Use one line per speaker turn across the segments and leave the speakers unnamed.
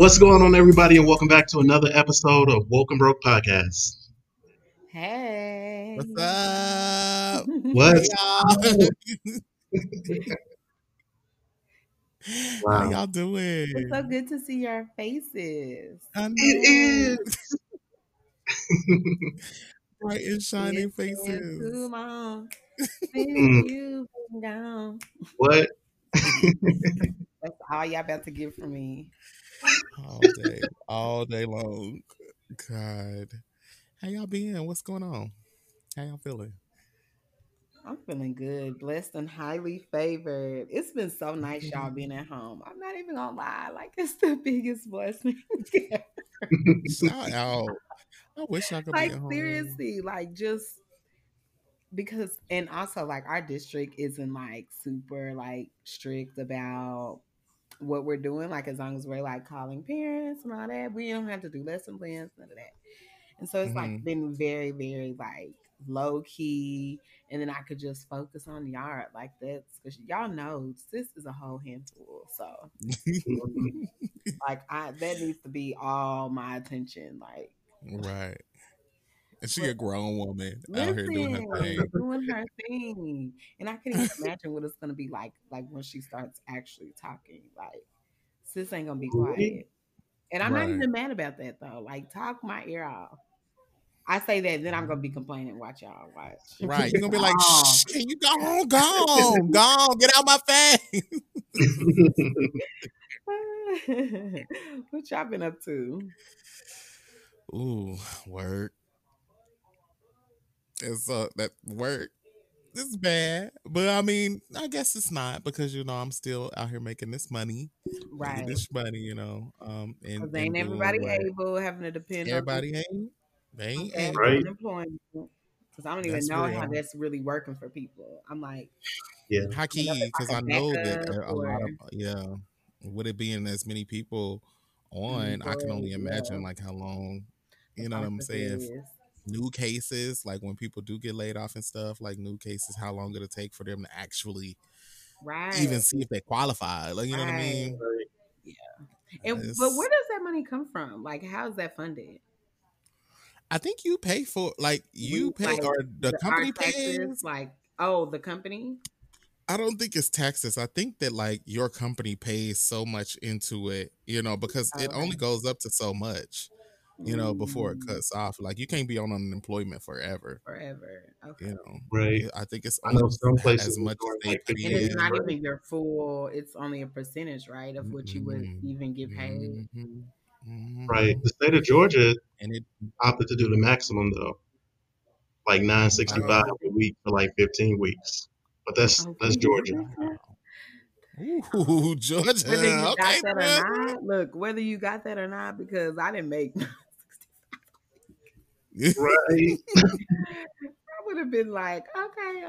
What's going on, everybody, and welcome back to another episode of Woke and Broke Podcast.
Hey.
What's up? Hey,
What's
y'all. How
wow?
y'all
It's so
doing?
good to see your faces.
I
It
know.
is.
Bright and shining
It's been too
faces.
long since
Mm,
you've been gone.
what?
That's all y'all about to get from me.
All day long. God. How y'all been? What's going on? How y'all feeling?
I'm feeling good, blessed, and highly favored. It's been so nice, y'all,
Okay.
being at home. I'm not even gonna lie, like it's the biggest blessing.
Shout out. I wish I could be
Like
at home.
seriously, like just because, and also like our district isn't like super like strict about what we're doing, like as long as we're like calling parents and all that, we don't have to do lesson plans, none of that. And so it's like
Hmm.
been very, very like low key. And then I could just focus on yard like that's because y'all know sis is a whole handful. So like I that needs to be all my attention. Like
Right. And she
but
a grown woman out here doing her
listen,
thing.
doing her thing. And I can even imagine what it's gonna be like when she starts actually talking. Like sis ain't gonna be quiet. And I'm not
Right.
even mad about that though. Like, talk my ear off. I say that, then I'm gonna be complaining. Watch y'all. Watch.
Right. You're gonna be like,
Oh.
shh, can you go home? Go on. Go on. Get out my face.
What y'all been up to?
Ooh, work. It's that work. It's bad, but I mean, I guess it's not because I'm still out here making this money, making
Right.
this money,
Because
and
ain't
doing
everybody
what
able having to depend
everybody ain't. They
on
ain't
FAFSA
Right?
able.
unemployment. Because I don't even
That's
know how
real.
that's really working for people. I'm like,
Yeah.
High
I don't know if
key,
it's
because
like
I
a
know that
backup
a
or
lot of with it being as many people on, I can
unemployed.
only
Yeah.
imagine like how long.
The
You know what I'm
process
saying?
is.
New cases, like when people do get laid off and stuff, like new cases, how long it'll take for them to actually
Right.
even see if they qualify. Like, you know what I
Right.
mean?
Right.
Yeah. And but where
It's,
does that money come from? Like, how is that funded?
I think you pay for like
We
you pay
like
or the
our
company
taxes,
pays.
like oh, the company.
I don't think it's taxes. I think that like your company pays so much into it, because
Oh,
it
okay.
only goes up to so much, before it
Mm,
cuts off. Like you can't be on unemployment forever.
forever. Okay.
You know,
Right.
I think it's
I
only
know some places
as
are
much as
doing
they
like
put
50
And it's
days,
not
in.
right?
even your full. It's only a percentage, right, of what you would
Mm-mm.
even get paid.
Mhm.
Right.
Mhm.
The state of Georgia
And it
opted to do the maximum though, like 965
Oh,
oh
a week for like 15 weeks. But that's Georgia.
wow. Ooh,
whether
Georgia.
you got
Okay,
that or
Georgia.
not, look, whether you got that or not, because I didn't make.
Right.
I would have been like, okay,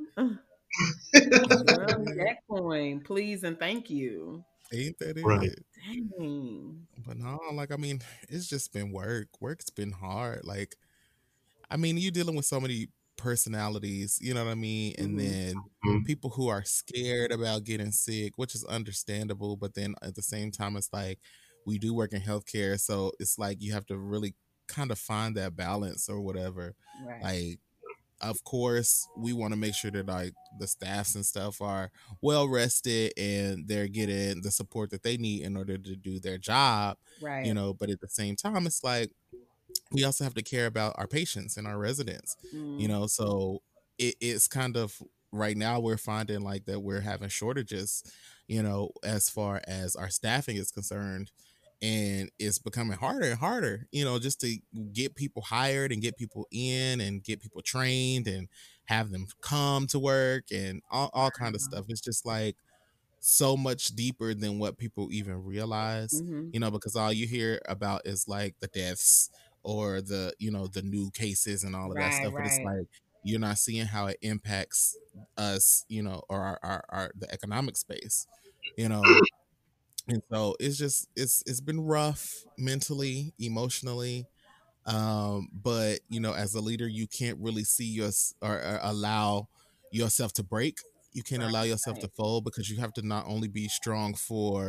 run me
Yeah,
that coin, please and thank you.
ain't that
Right.
it?
Dang.
But no, like I mean, it's just been work. Work's been hard. Like, I mean, you dealing with so many personalities, you know what I mean? And
Hmm.
then
Mhm.
people who are scared about getting sick, which is understandable, but then at the same time it's like we do work in healthcare, so it's like you have to really kind of find that balance or whatever.
Right.
Like of course we want to make sure that like the staffs and stuff are well rested and they're getting the support that they need in order to do their job,
Right.
but at the same time it's like we also have to care about our patients and our residents,
Mm.
so it's kind of right now we're finding like that we're having shortages, as far as our staffing is concerned, and it's becoming harder and harder, just to get people hired and get people in and get people trained and have them come to work and all kind of stuff. It's just like so much deeper than what people even realize,
Mm-hmm.
because all you hear about is like the deaths or the new cases and all of that
Right.
stuff. But it's
Right.
like you're not seeing how it impacts us, or our the economic space, you know. And so it's been rough mentally, emotionally. But as a leader, you can't really see or allow yourself to break. You can't
Right.
allow yourself
Right.
to fold because you have to not only be strong for,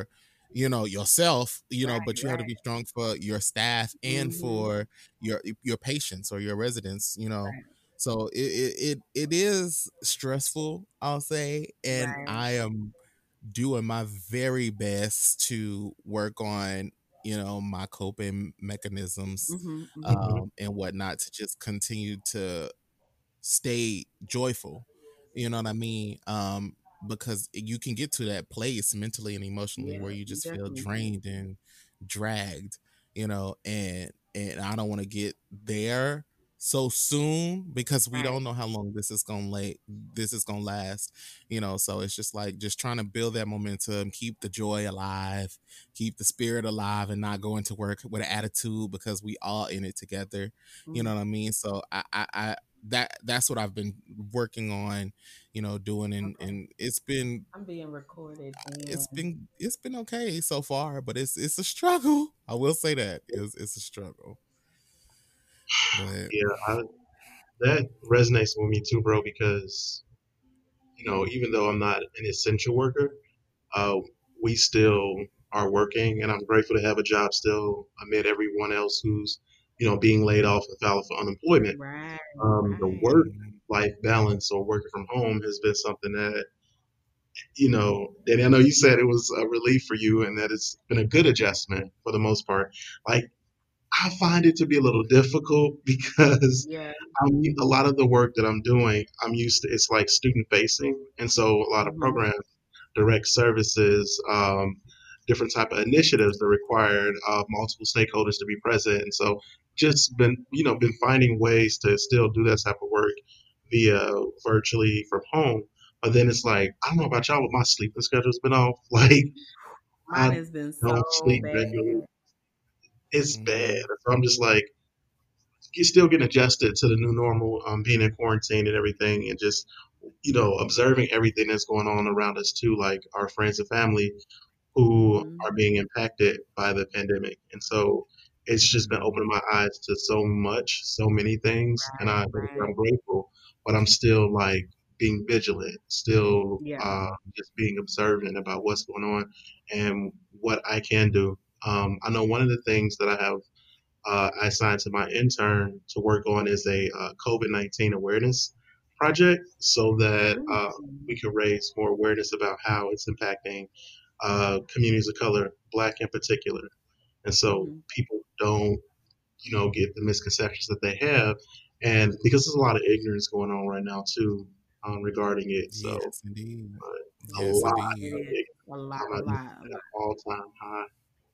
yourself,
Right,
but you have to
right.
be strong for your staff and
Mm-hmm.
for your patients or your residents.
Right,
So it is stressful, I'll say, and
right.
I am doing my very best to work on my coping mechanisms
Mm-hmm. Mm-hmm.
Hmm.
and whatnot, to just continue to stay joyful. You know what I mean? Because you can get to that place mentally and emotionally
Yeah,
where you
you
just feel
definitely can.
drained and dragged, and I don't want to get there so soon, because we
Right.
don't know how long this is gonna last. So it's just like just trying to build that momentum, keep the joy alive, keep the spirit alive, and not go into work with an attitude, because we all in it together. You
Mm.
know what I mean? So that's what I've been working on, doing, and
Okay. I'm being recorded and
it's been okay so far, but it's a struggle. I will say that it's a struggle, but
Yeah, that resonates with me too, bro. Because even though I'm not an essential worker, uh, we still are working, and I'm grateful to have a job still amid everyone else who's being laid off and filing for unemployment.
right,
The
right.
work
mm,
life balance or working from home has been something that Danny, I know you said it was a relief for you and that it's been a good adjustment for the most part. Like, I find it to be a little difficult because
Yeah.
a lot of the work that I'm doing, I'm used to, it's like student facing. And so a lot of
Mm-hmm.
programs, direct services, different type of initiatives that required multiple stakeholders to be present. And so just been finding ways to still do that type of work via virtually from home. But then it's like, I don't know about y'all, but my sleeping schedule's been off. Like,
Mine
I
has been so
don't sleep
bad.
regularly. It's bad.
mhm.
So I'm just like, you're still getting adjusted to the new normal, being in quarantine and everything, and just observing everything that's going on around us too, like our friends and family who are
Mm-hmm.
being impacted by the pandemic. And so it's just been opening my eyes to so much, so many things. And
Right,
I'm
right.
grateful, but I'm still like being vigilant, still
Yeah.
just being observant about what's going on and what I can do. I know one of the things that I assigned to my intern to work on is a COVID-19 awareness project so that
Mm-hmm.
we can raise more awareness about how it's impacting communities of color, Black in particular. And so
Mm-hmm.
people don't, get the misconceptions that they have. And because there's a lot of ignorance going on right now, too, regarding it. So
Yes, indeed.
a
Yes,
lot
It
indeed.
of
is
ignorance.
a lot,
I'm
a
at
lot, a
an
lot.
all-time high.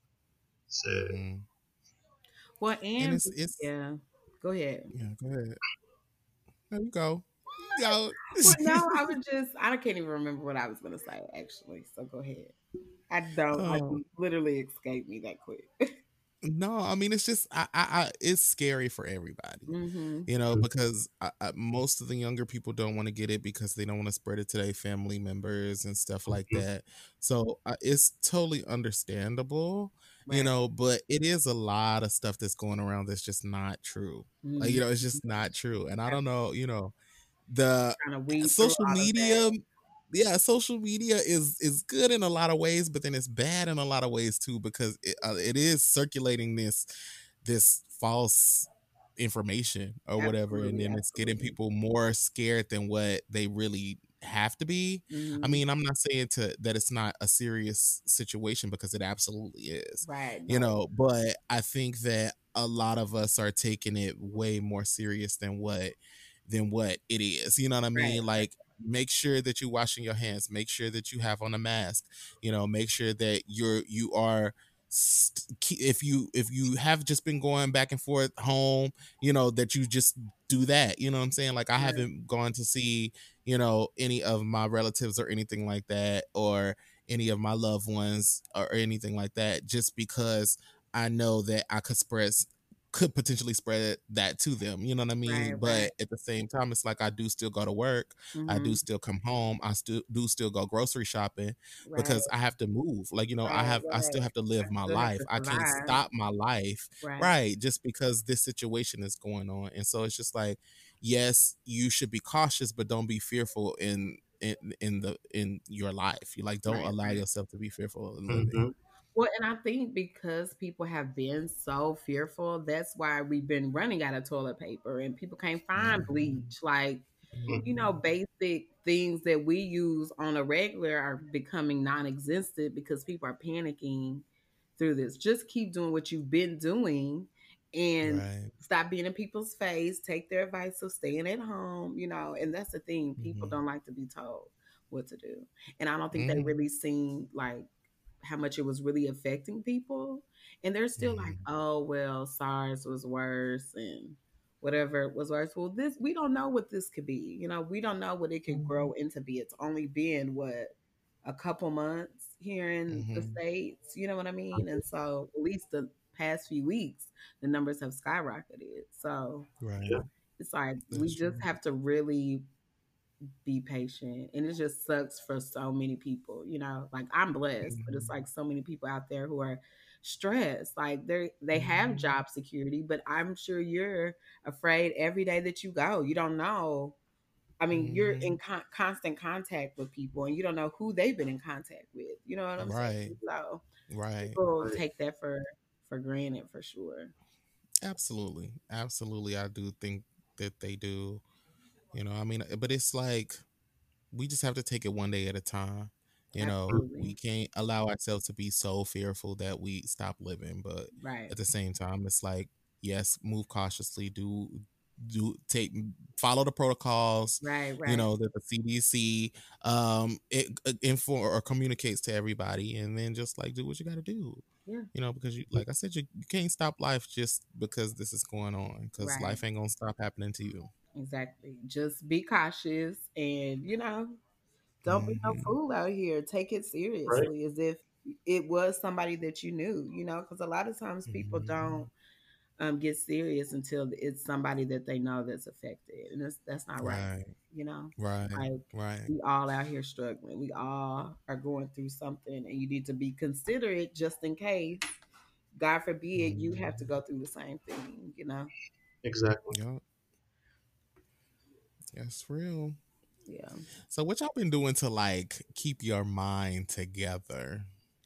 So,
Hmm.
Well,
And
and
it's
yeah, go ahead.
yeah. Go ahead. There you go. You go.
Well, no, I can't even remember what I was gonna say actually. So go ahead. I don't. I
Oh,
literally escaped me that quick.
no, I mean, it's just it's scary for everybody,
Mm-hmm.
because most of the younger people don't want to get it because they don't want to spread it to their family members and stuff like
mhm,
that. So it's totally understandable,
Right.
but it is a lot of stuff that's going around that's just not true. Like,
Mm-hmm.
it's just not true. And I don't know, the
Trying to weed through
social
all of that.
media, yeah, social media is good in a lot of ways, but then it's bad in a lot of ways too, because it is circulating this false information or whatever, and
Absolutely,
then it's getting
absolutely.
people more scared than what they really have to be. I
Mm-hmm.
mean, I'm not saying that it's not a serious situation, because it absolutely is,
Right. No.
but I think that a lot of us are taking it way more serious than what it is. You know what I
Right.
mean? Like, make sure that you're washing your hands, make sure that you have on a mask, make sure that you are if you have just been going back and forth home, that you just do that. You know what I'm saying? Like, I
Right.
haven't gone to see any of my relatives or anything like that, or any of my loved ones or anything like that, just because I know that I could potentially spread that to them. You know what I
Right.
mean?
Right.
But at the same time, it's like I do still go to work. I
Mm-hmm.
do still come home. I still go grocery shopping,
Right.
because I have to move. Like,
Right.
I still
Right.
have to
I
live my
still have
life.
to
I can't
survive.
stop my life,
Right.
right? Just because this situation is going on. And so it's just like, yes, you should be cautious, but don't be fearful in your life. You, like, don't
Right.
allow
Right.
yourself to be fearful in living.
mhm.
Well, and I think because people have been so fearful, that's why we've been running out of toilet paper and people can't find
Mhm.
bleach. Like,
Mhm.
basic things that we use on a regular are becoming non-existent because people are panicking through this. Just keep doing what you've been doing and
Right.
stop being in people's face. Take their advice of staying at home, and that's the thing. People
Mhm.
don't like to be told what to do. And I don't think they
Mhm.
really seen like how much it was really affecting people. And they're still like,
Mhm.
oh well, SARS was worse and whatever was worse. Well, this we don't know what this could be. We don't know what it could grow into be. It's only been what a couple months here in the
Mhm.
States, you know what I mean? And so at least the past few weeks, the numbers have skyrocketed. So
Right.
it's like we
That's
just
true.
have to really be patient. And it just sucks for so many people, like I'm blessed, but it's
Mhm.
like so many people out there who are stressed. Like they have
Mhm.
job security, but I'm sure you're afraid every day that you go. You don't know. I mean, you're in
Mhm.
constant contact with people and you don't know who they've been in contact with. You know what I'm saying?
Right.
So
Right.
people
Right.
take that for granted for sure.
Absolutely. Absolutely. I do think that they do. I mean, but it's like we just have to take it one day at a time. We
Absolutely.
can't allow ourselves to be so fearful that we stop living. But
Right.
at the same time, it's like, yes, move cautiously, do take follow the protocols,
Right. Right.
that the CDC inform or communicates to everybody, and then just like do what you got to do.
Yeah.
Because like I said, you can't stop life just because this is going on, because
Right.
life ain't gonna stop happening to you.
Exactly. Just be cautious and, don't be no
Hmm.
fool out here. Take it
Right.
seriously as if it was somebody that you knew, because a lot of times people don't
Hmm.
get serious until it's somebody that they know that's affected. And that's not right.
Right.
You know,
Right.
like
Right.
we all out here struggling. We all are going through something and you need to be considerate just in case, God forbid, you have to
Hmm.
go through the same thing.
Exactly.
Yep. That's real.
Yeah.
So what y'all been doing to like keep your mind together?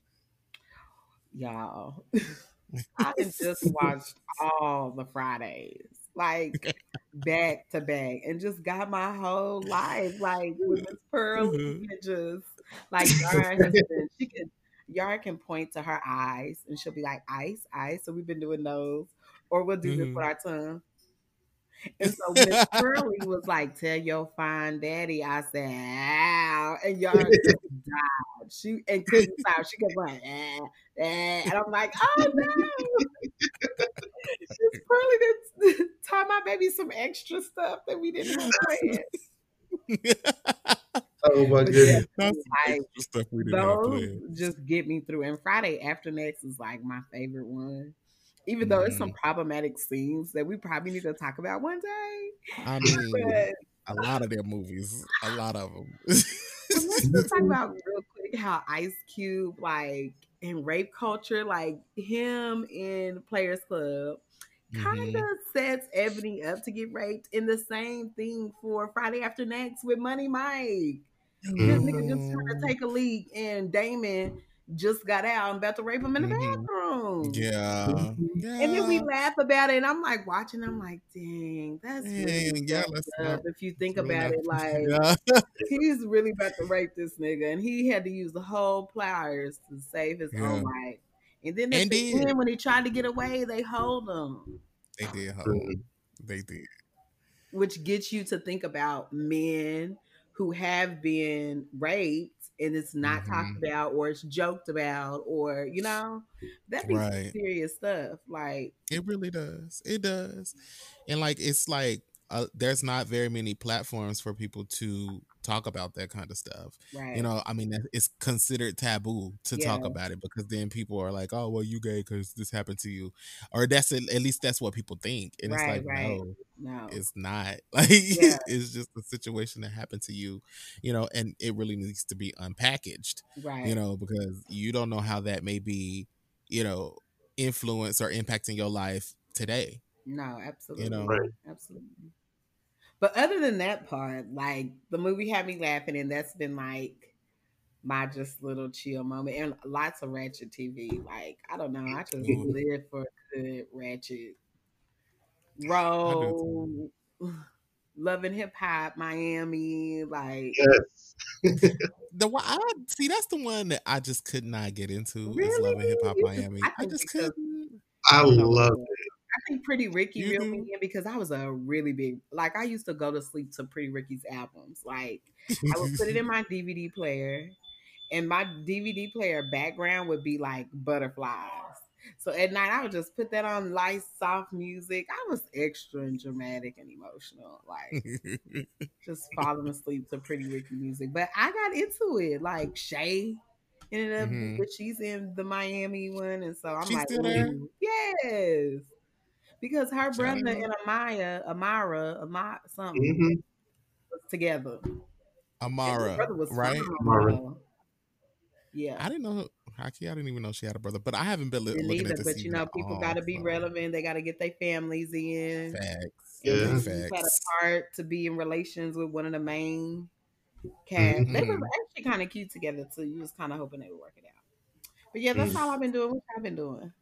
Y'all. I done just watched all the Fridays, like back to back, and just got my whole life, like with Miss Pearl,
Mhm.
and just like Yara has been. Yara can point to her eyes, and she'll be like ice, ice. So we've been doing those, or we'll do this with
Mhm.
our tongue. And so Miss Pearlie was like, "Tell your fine daddy," I said, "Ow," and Yara just died. She and couldn't stop. She kept going, and I'm like, "Oh no!" It's probably to tie my baby some extra stuff that we didn't have planned.
Oh my
But yeah,
goodness.
That's some
like
extra stuff we didn't have
those
planned.
just get me through. And Friday After Next is like my favorite one. Even though it's some
Hmm.
problematic scenes that we probably need to talk about one day.
I mean,
But
a lot of their movies, a lot of them.
let's just talk about real quick how Ice Cube, like in rape culture, like him in Players Club, kind
Hmm.
of sets Ebony up to get raped. In the same thing for Friday After Next with Money Mike. This
Mhm.
nigga just trying to take a leak, and Damon just got out and about to rape him in the
Hmm.
bathroom.
Yeah,
And then we
yeah,
laugh about it, and I'm like watching. I'm like, dang, that's
man,
really
yeah.
messed
Let's
up.
not.
If you
It's
think
really
about
not.
it, like
Yeah,
he's really about to rape this nigga, and he had to use the whole pliers to save his own
yeah.
life. And then at
And
the
did
end, when he tried to get away, they hold him,
they did hold?
Mhm.
They did.
which gets you to think about men who have been raped and it's not talked
Hmm.
about or it's joked about or that be some
Right.
serious stuff. Like,
It really does. It does. And like it's like there's not very many platforms for people to talk about that kind of stuff.
right,
I mean, it's considered taboo to talk
yeah,
about it because then people are like, "Oh, well, you gay because this happened to you," or that's at least that's what people think. And it's
right,
like,
right.
no,
No,
it's not. Like
yeah,
it's just a situation that happened to you, and it really needs to be unpackaged,
right.
because you don't know how that may be, you know, influence or impacting your life today.
No,
You
absolutely,
know.
Right.
absolutely. But other than that part, like the movie had me laughing, and that's been like my just little chill moment, and lots of ratchet TV. Like I don't know, I just
Ooh,
live for good ratchet
I do too.
roll, Love and Hip Hop, Miami. Like
Yes.
The one I see, that's the one that I just could not get into is
really,
Love and Hip Hop Miami.
I
I
think
just
because
couldn't.
I
I don't know what it
love
was. I think Pretty Ricky
You
reeled me
do?
in because I was a really big, like I used to go to sleep to Pretty Ricky's albums. Like I would put it in my DVD player, and my DVD player background would be like butterflies. So at night I would just put that on light, soft music. I was extra and dramatic and emotional, like just falling asleep to Pretty Ricky music. But I got into it. Like Shay ended up,
hmm
but she's in the Miami one, and so I'm
She's
like,
still there?
ooh, yes, because her
Shit, I
brother
didn't know.
and something
hmm
was together, and the
Amara,
brother was
right?
fine with
Mara.
her. Yeah.
I didn't know. Haki, I didn't even know she had a brother, but I haven't been
Didn't
looking at
either,
the
but
season at
people got
all.
to be
So
relevant. They got to get their families in.
facts,
And
big
Yeah.
Genevieve had a
facts.
part to be in relations with one of the main cast. They
hmm
were
hmm
actually kind of cute together too. You was kind of hoping they would work it out. But yeah, that's
hmm
all I've been doing. What I've been doing.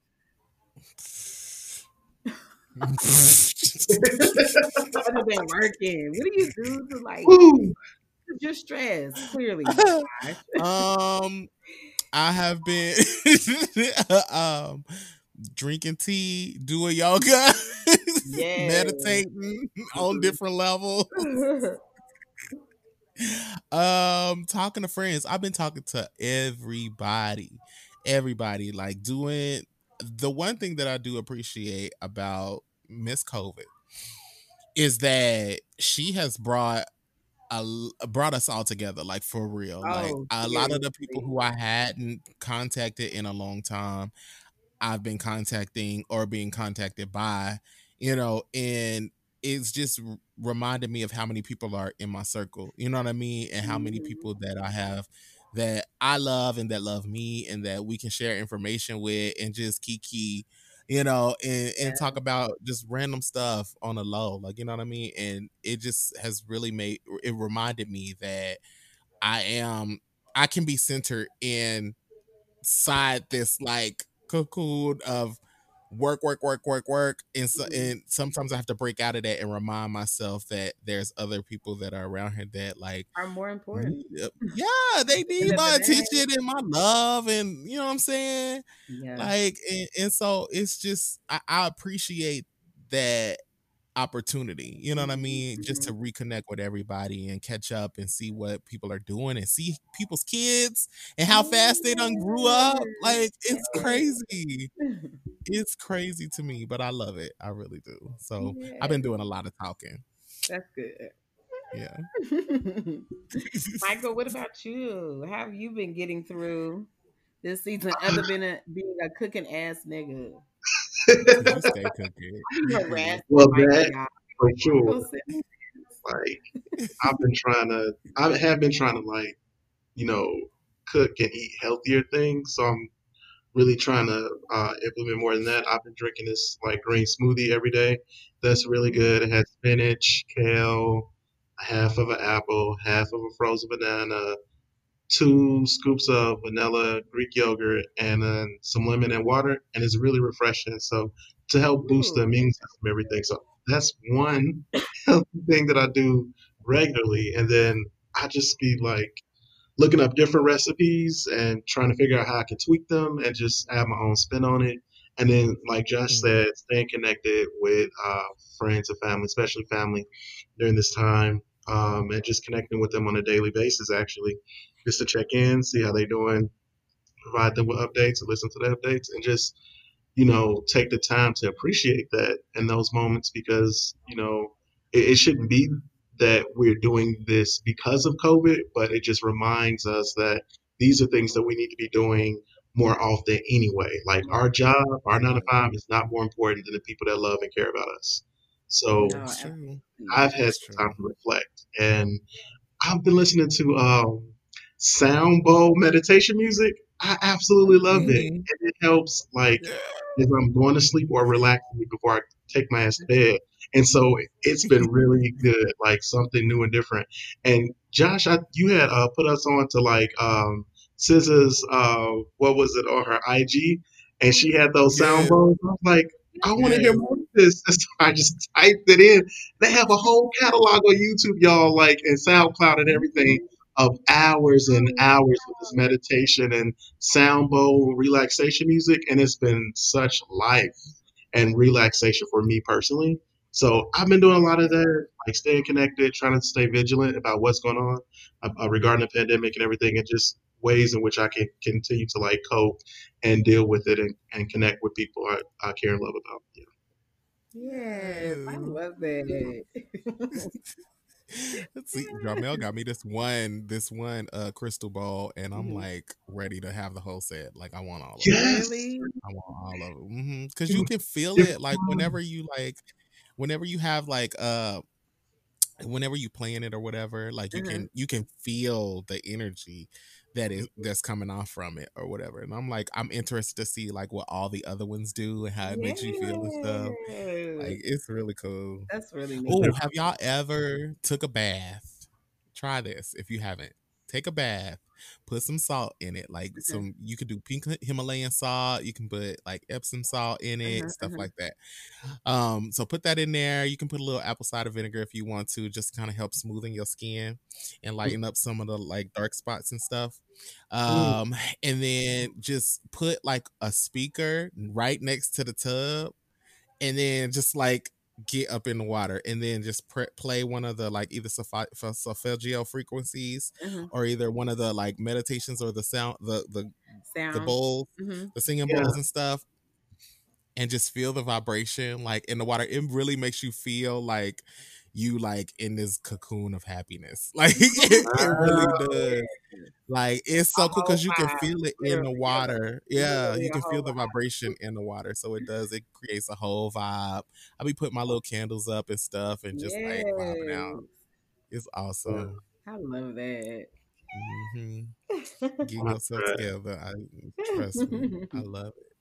Other than working, what do you do to like
Woo!
you're stressed? Clearly, Josh.
um, I have been um drinking tea, doing yoga,
Yes.
meditating on different levels. Talking to friends. I've been talking to everybody. Everybody like doing the one thing that I do appreciate about Miss COVID is that she has brought us all together, like for real. Like
Oh,
a lot of the people
seriously.
who I hadn't contacted in a long time, I've been contacting or being contacted by, and it's just reminded me of how many people are in my circle, you know what I mean? And how many
Mhm.
people that I have that I love and that love me and that we can share information with and just kiki, and talk
Yeah.
about just random stuff on a low, like, you know what I mean? And it just has really it reminded me that I am, I can be centered in side this like cocoon of work, work, work, work, work, and
Mhm.
and sometimes I have to break out of that and remind myself that there's other people that are around here that like
Are more important.
yeah, they
At the end
need
of the
my
day.
attention and my love, and you know what I'm saying,
Yeah.
like, and so it's just I appreciate that opportunity, you know what I mean, just to
Mhm.
reconnect with everybody and catch up and see what people are doing and see people's kids and how fast they done grew up. Like it's
Yes.
crazy. It's crazy to me, but I love it. I really do. So I've been
Yes.
doing a lot of talking.
That's good.
Yeah.
Michael, what about you? How have you been getting through this season other than being a cooking ass nigga?
Cause you stay cooking.
I be
You do.
harassing
Well,
Michael,
that
y'all.
for sure.
Michael sent me this.
Like I have been trying to like, you know, cook and eat healthier things. So I'm really trying to implement more than that. I've been drinking this like green smoothie every day. That's really
Mm.
good. It has spinach, kale, half of an apple, half of a frozen banana, 2 scoops of vanilla Greek yogurt, and then some lemon and water, and it's really refreshing. So to help boost the
Ooh,
immune system, everything. So that's one healthy thing that I do regularly, and then I just be like looking up different recipes and trying to figure out how I can tweak them and just add my own spin on it. And then, like Josh
Mhm.
said, staying connected with friends and family, especially family, during this time, and just connecting with them on a daily basis, actually, just to check in, see how they're doing, provide them with updates, and listen to the updates, and just take the time to appreciate that in those moments because, it shouldn't be that we're doing this because of COVID, but it just reminds us that these are things that we need to be doing more often anyway. Like our job, our nine to
Right.
five is not more important than the people that love and care about us. So
no,
That's true.
absolutely
I've
not.
had
That's
some time
true.
to reflect and I've been listening to sound bowl meditation music. I absolutely love it.
Mhm.
And it helps, like,
Yeah.
if I'm going to sleep or relaxing before I take my ass to bed. And so it's been really good, like something new and different. And Josh, you had put us on to like SZA's what was it, on her IG, and she had those sound
Yes,
bowls. I was like, I want to hear
yes.
more of this. And so I just typed it in. They have a whole catalog on YouTube, y'all, like, and SoundCloud and everything, of hours and hours of this meditation and sound bowl relaxation music, and it's been such life and relaxation for me personally. So I've been doing a lot of that, like staying connected, trying to stay vigilant about what's going on regarding the pandemic and everything, and just ways in which I can continue to like cope and deal with it, and connect with people I care and love about. Yeah.
Yes, I
Yes.
love that.
Let's see, Jarmel got me this one crystal ball, and I'm
Mhm.
like ready to have the whole set. Like I want all of them.
Yes.
Really?
I want all of them. Because you
Different.
can feel it, like
Different.
whenever you have whenever you playing it or whatever, like
Uh-huh.
you can feel the energy that's coming off from it or whatever. And I'm interested to see like what all the other ones do and how it makes you feel and stuff.
Yes.
Like it's really cool.
That's really
Oh,
neat.
have y'all ever took a bath? Try this if you haven't. Take a bath, put some salt in it. Like
Uh-huh.
you could do pink Himalayan salt. You can put like Epsom salt in it,
Uh-huh.
stuff
Uh-huh.
like that. So put that in there. You can put a little apple cider vinegar if you want to, just kind of help smoothing your skin and lighten up some of the like dark spots and stuff.
Mm,
Um, and then just put like a speaker right next to the tub, and then just like get up in the water, and then just play one of the like either solfeggio frequencies,
Uh-huh.
or either one of the like meditations or the sound the
Sounds.
bowls,
Mm-hmm.
the singing
yeah.
bowls and stuff, and just feel the vibration like in the water. It really makes you feel like you like in this cocoon of happiness. Like it really
Ah,
does. Like it's
A
so cool
whole
because you can
vibe,
feel it in the
literally,
water. Yeah,
literally
you
a
can feel
whole
the
vibe.
vibration in the water. So it does. It creates a whole vibe. I be putting my little candles up and stuff and just like vibing out.
Yes.
It's
yeah.
awesome.
I love that.
Hmm. Get
Love
yourself
that.
together. I trust me. I love it.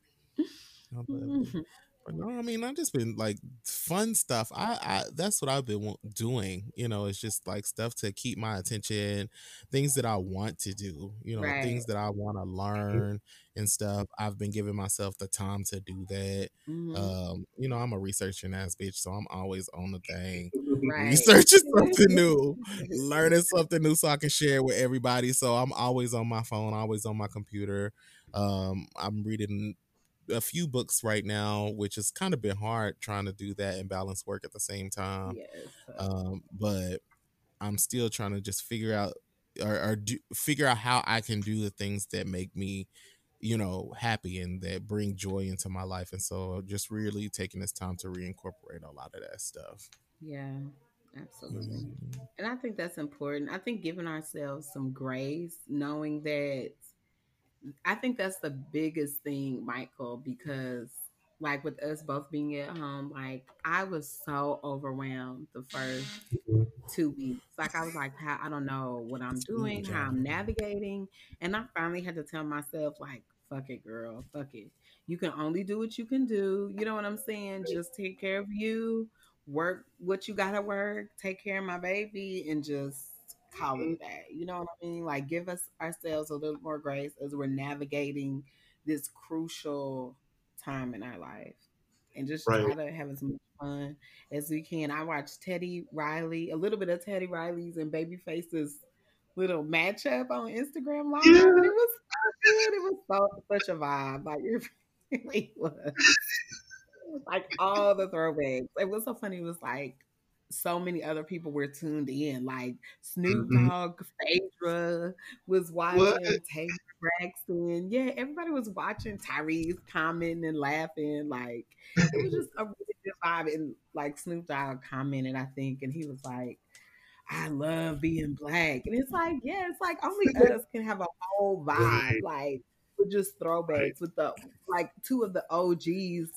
I love it. But no, I mean, I've just been like fun stuff. I that's what I've been doing. It's just like stuff to keep my attention, things that I want to do.
Right.
Things that I want to learn and stuff. I've been giving myself the time to do that.
Hmm.
I'm a researching ass bitch, so I'm always on the thing,
Right.
researching something new, learning something new, so I can share it with everybody. So I'm always on my phone, always on my computer. I'm reading a few books right now, which has kind of been hard trying to do that and balance work at the same time.
Yes.
But I'm still trying to just figure out figure out how I can do the things that make me, happy and that bring joy into my life. And so just really taking this time to reincorporate a lot of that stuff.
Yeah, absolutely.
Mhm.
And I think that's important. I think giving ourselves some grace, knowing that I think that's the biggest thing, Michael, because like with us both being at home, like I was so overwhelmed the first
Mhm.
2 weeks. Like I was like, how I don't know what I'm
Ooh,
doing, how I'm
John.
navigating. And I finally had to tell myself, like, fuck it, girl, fuck it. You can only do what you can do. You know what I'm saying? Just take care of you, work what you gotta work, take care of my baby, and just call it a day. You know what I mean? Like give us ourselves a little more grace as we're navigating this crucial time in our life. And just
Right.
try to have as much fun as we can. I watched Teddy Riley, a little bit of Teddy Riley's and Babyface's little matchup on Instagram Live, and
Yeah.
it was so good. It was such a vibe. Like it really was. Like all the throwbacks. It was so funny. It was like so many other people were tuned in. Like Snoop
Hmm.
Dogg, Phaedra was
What?
watching, Taylor Braxton. Yeah, everybody was watching. Tyrese commenting and laughing. Like it was just a really good vibe. And like Snoop Dogg commented, I think, and he was like, I love being black. And it's like, yeah, it's like only us can have a whole vibe,
Right.
like with just
Right.
throwbacks with the like two of the OGs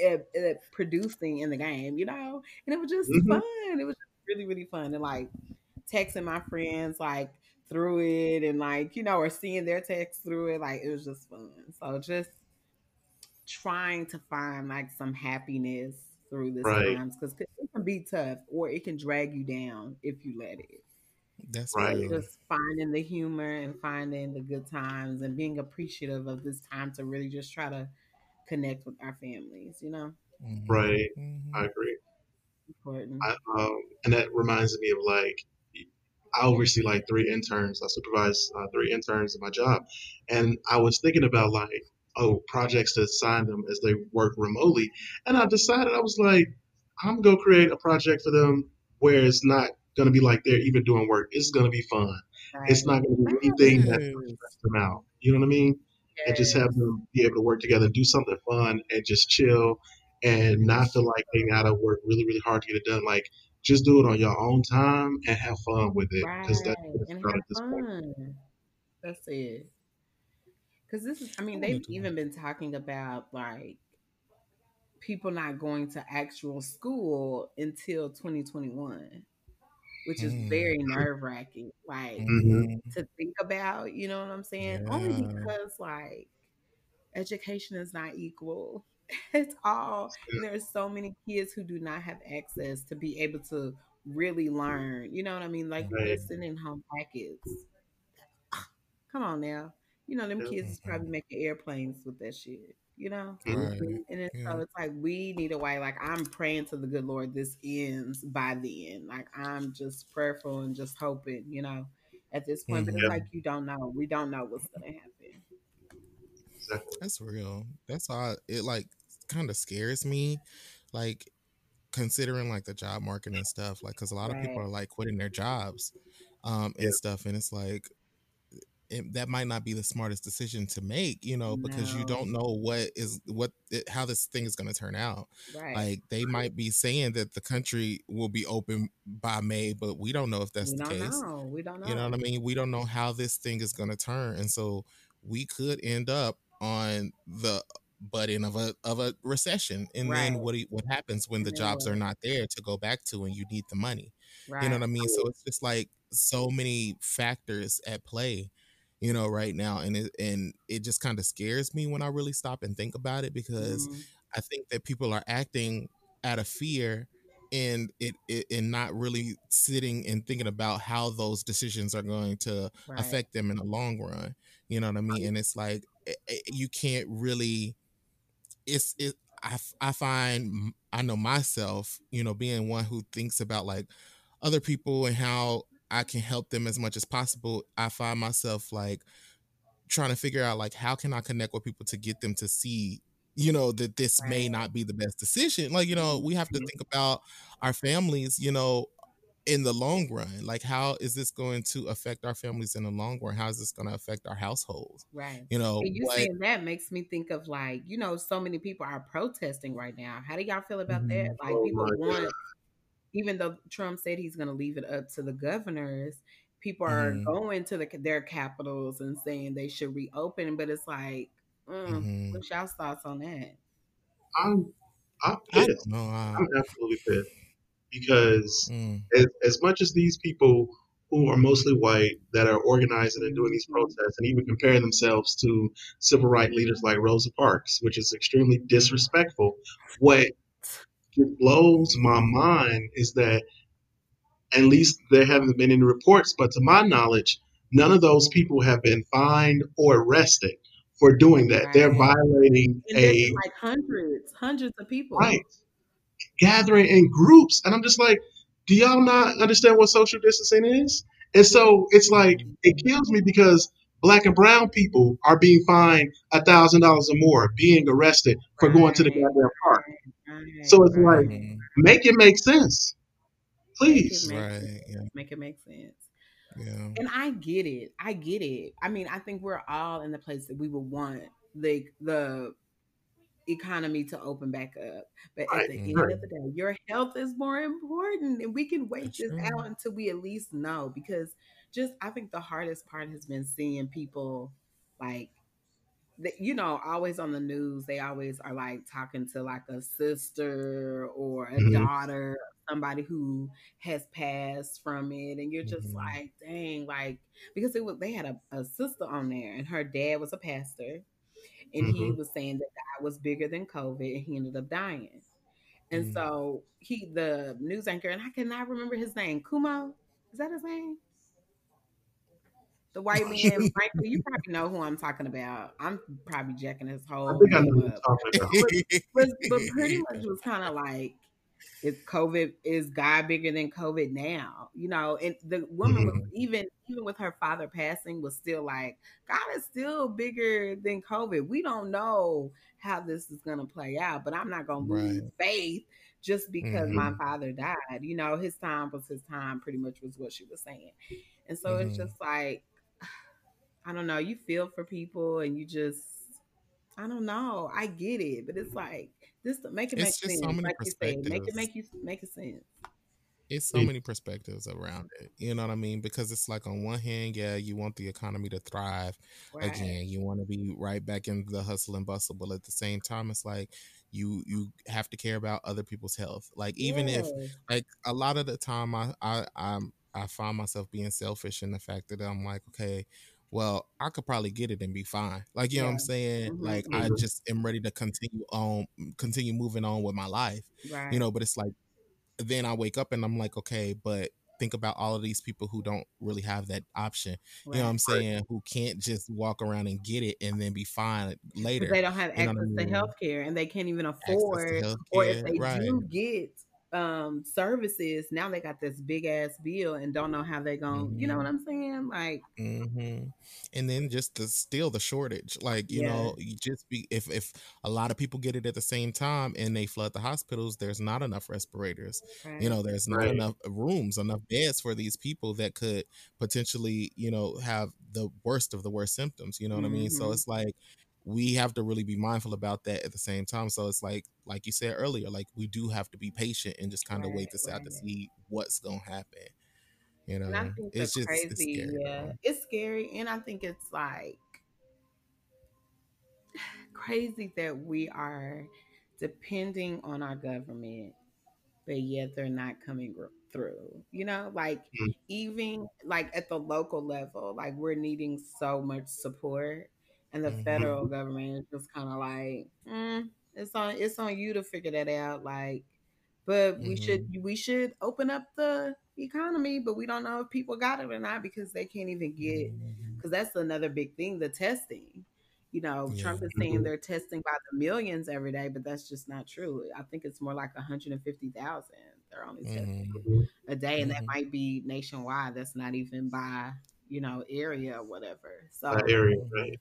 producing in the game, you know? And it was just
Hmm.
fun. It was just really, really fun. And like texting my friends, like through it and like, or seeing their text through it. Like it was just fun. So just trying to find like some happiness through this
Right,
times because it can be tough or it can drag you down if you let it.
That's
So
right,
real.
just finding the humor and finding the good times and being appreciative of this time to really just try to connect with our families.
Hmm.
right. I
Hmm.
agree.
Important.
And that reminds me of like I oversee like three interns. I supervise three interns in my job, and I was thinking about like projects to assign them as they work remotely, and I decided I was like I'm gonna create a project for them where it's not gonna be like they're even doing work. It's gonna be fun. It's
Right.
not gonna be anything that's gonna
Yes.
stress them out. You know what I mean? And just have
Yes.
them be able to work together, do something fun, and just chill, and not feel like they gotta work really, really hard to get it done. Like just do it on your own time and have fun with it because that's
Right.
what it's
And
about
have
at this point.
fun. That's it. Because I
I
mean,
want to
they've
do.
even been talking about like people not going to actual school until 2021, which is
Mm,
very nerve wracking. Like
Hmm.
hmm.
to think about, you know what I'm saying? Only
Yeah.
because like education is not equal. It's all, and there's so many kids who do not have access to be able to really learn. You know what I mean? Like people
Right.
are sending home packets. Come on now. Them
Yeah.
kids is
Hmm.
probably making airplanes with that shit.
Hmm.
Right.
And then,
Yeah.
so it's like we need a way. Like I'm praying to the good Lord this ends by the end. Like I'm just prayerful and just hoping, at this point. But it's
Yeah.
like
Hmm.
you don't know. We don't know what's gonna happen.
Exactly.
That's real. That's all. It like kind of scares me, like considering like the job market and stuff. Like, because a lot of people
Right.
are like quitting their jobs,
Yeah.
and stuff, and it's like that might not be the smartest decision to make, because you
No.
don't know how this thing is going to turn out.
Right.
Like they might be saying that the country will be open by May, but we don't know if that's
We
the
don't
case.
know. We don't
You know what I
know.
mean? We don't know how this thing is going to turn, and so we could end up on the butt end of a recession. And
Right.
then what happens when
And
the
then
jobs are
what?
not there to go back to, and you need the money? You know
Right.
what I mean? So it's just like so many factors at play, right now, and it just kind of scares me when I really stop and think about it, because
Mm-hmm.
I think that people are acting out of fear, and not really sitting and thinking about how those decisions are going to
Right.
affect them in the long run. You know what I mean? And it's like you can't really. It's it. I find I know myself, being one who thinks about like other people and how I can help them as much as possible. I find myself like trying to figure out like how can I connect with people to get them to see, that this may
Right.
not be the best decision. Like, we have to
Mhm.
think about our families, in the long run. Like, how is this going to affect our families in the long run? How is this going to affect our households?
Right. And you
What?
saying that makes me think of like, so many people are protesting right now. How do y'all feel about that?
Mhm.
Like
Oh
people
my God.
want, even though Trump said he's going to leave it up to the governors, people are
Mhm.
going to their capitals and saying they should reopen. But it's like,
Mhm.
what's y'all's thoughts on that?
I'm I'm
I don't
pissed.
know.
I'm absolutely pissed because
Mm,
as much as these people who are mostly white that are organizing and doing these
Mhm.
protests and even comparing themselves to civil rights leaders like Rosa Parks, which is extremely disrespectful, what just blows my mind is that at least there haven't been any reports, but to my knowledge, none of those people have been fined or arrested for doing that. They're
Right.
violating
And there's been
a
like hundreds of people.
right, gathering in groups. And I'm just like, do y'all not understand what social distancing is? And so it's like,
mhm.
it kills me because black and brown people are being fined $1,000 or more, being arrested for going to the
Right.
goddamn park.
Right.
So it's like,
Right.
Mhm.
make it make sense,
Make it
please.
make sense.
Right. Yeah.
Make it make sense.
Yeah.
And I get it. I get it. I mean, I think we're all in the place that we would want the economy to open back up. But at
Right,
the end
right.
of
Mhm.
the day, your health is more important. And we can wait
That's
this
true.
out until we at least know. Because just I think the hardest part has been seeing people like you know, always on the news, they always are like talking to like a sister or a
Hmm.
daughter, somebody who has passed from it, and you're just
Mm-hmm.
like, dang, like because it was they had a sister on there, and her dad was a pastor, and he
Hmm.
was saying that God was bigger than COVID, and he ended up dying. And
Mm.
so the news anchor, and I cannot remember his name, Kumo, is that his name? The white man, Michael, you probably know who I'm talking about. I'm probably jacking his
I
whole
think I know
name
what
up.
you're talking about.
But pretty much was kind of like, is God bigger than COVID now? You know, and the woman was
Hmm.
Mhm.
even with her father passing was still like, God is still bigger than COVID. We don't know how this is gonna play out, but I'm not gonna lose
Right.
faith just because my
Mm-hmm.
Hmm.
father died. You know, his time was his time, pretty much was what she was saying. And so it's
Mm-hmm.
just like, I don't know, you feel for people and you just I don't know. I get it, but it's like this make it make
It's just so
sense.
many
Like you said,
perspectives.
make it sense.
It's so many perspectives around it. You know what I mean? Because it's like on one hand, yeah, you want the economy to thrive
Right.
again. You want to be right back in the hustle and bustle, but at the same time, it's like you have to care about other people's health. Like even if
Yeah.
like a lot of the time, I find myself being selfish in the fact that I'm like, okay, well, I could probably get it and be fine. Like you know what I'm
Yeah.
saying? Like I
Hmm.
just am ready to continue moving on with my life. You
Right.
know, but it's like then I wake up and I'm like, okay, but think about all of these people who don't really have that option. You know what
Right.
I'm saying? Who can't just walk around and get it and then be fine
Because
later.
they don't have
You know what I
access to
mean?
healthcare and they can't even
Access to
afford,
health
or if
care.
they
Right.
do get services, now they got this big ass bill and don't know how they going, you know what
Hmm.
I'm saying? Like,
Hmm. And then just the still the shortage, like you
yeah,
know, you just be if a lot of people get it at the same time and they flood the hospitals, there's not enough respirators. You
right.
know, there's not
Right.
enough rooms, enough beds for these people that could potentially, you know, have the worst of the worst symptoms. You know what I mean? So
Hmm.
it's like we have to really be mindful about that at the same time. So it's like you said earlier, like we do have to be patient and just kind of
Right,
wait this out to
right.
see what's gonna happen. You
And I
know,
think the
it's
crazy,
scary
yeah,
though.
it's scary. And I think it's like crazy that we are depending on our government, but yet they're not coming through. You know, like
Mm.
even like at the local level, like we're needing so much support, and the
Hmm.
federal government is just kind of like, it's on you to figure that out. Like, but
Hmm.
we should open up the economy, but we don't know if people got it or not because they can't even get,
Mhm.
because that's another big thing, the testing. You know,
Yeah.
Trump is saying
Mhm.
they're testing by the millions every day, but that's just not true. I think it's more like 150,000. They're only testing
Mhm.
Mhm.
a day, and that
Mhm.
might be nationwide. That's not even by, you know, area or whatever.
That
So
area, right?
Mhm.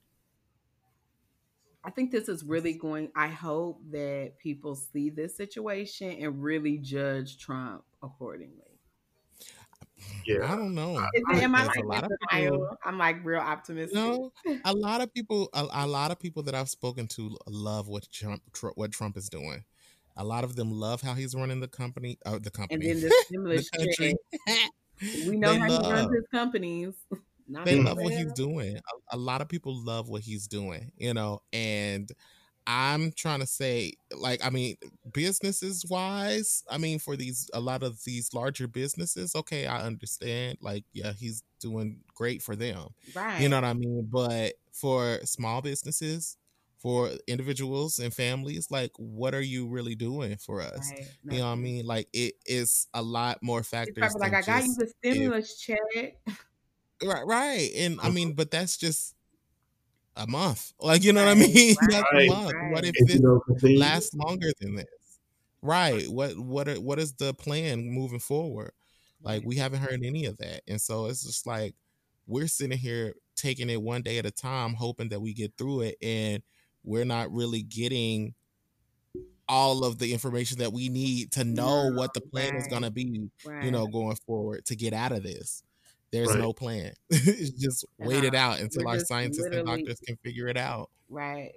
I think this is really going, I hope that people see this situation and really judge Trump accordingly.
Yeah.
I don't know
Am I
because a
like in
lot of people,
denial? I'm like real
you
optimistic.
know, a lot of people that I've spoken to love what what Trump is doing. A lot of them love how he's running the
And
company,
then the
the
stimulus check,
country.
we know
They
how he runs
love.
his companies. Not
They
so
love
Mhm.
what he's
well.
doing. A lot of people love what he's doing, you know, and I'm trying to say, like, I mean, businesses wise, I mean, for a lot of these larger businesses, okay, I understand. Like, yeah, he's doing great for them. You know
Right,
what I mean? But for small businesses, for individuals and families, like, what are you really doing for us?
right.
You know what I
Nothing.
mean? Like, it is a lot more
He's
factors
probably like,
than
I got you
just
the
if,
stimulus check.
right, right. And I
Mhm.
mean, but that's just a month. Like, you know what I
Right,
mean? That's a
Right.
month. What
right,
if
If you
this
don't continue,
lasts longer than this? Right. What is the plan moving forward? Like
right.
we haven't heard any of that. And so it's just like we're sitting here taking it one day at a time, hoping that we get through it, and we're not really getting all of the information that we need to know
No,
what the plan is
right,
gonna be, you
right.
know, going forward to get out of this. There's
right?
no plan. It's just
And
wait it out
we're
until our
just
scientists and
literally
doctors can figure it out.
right.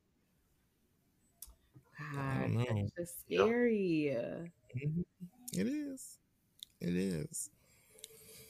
I
God,
don't
that's
know.
just
Yeah.
scary.
Mhm. It is. It is.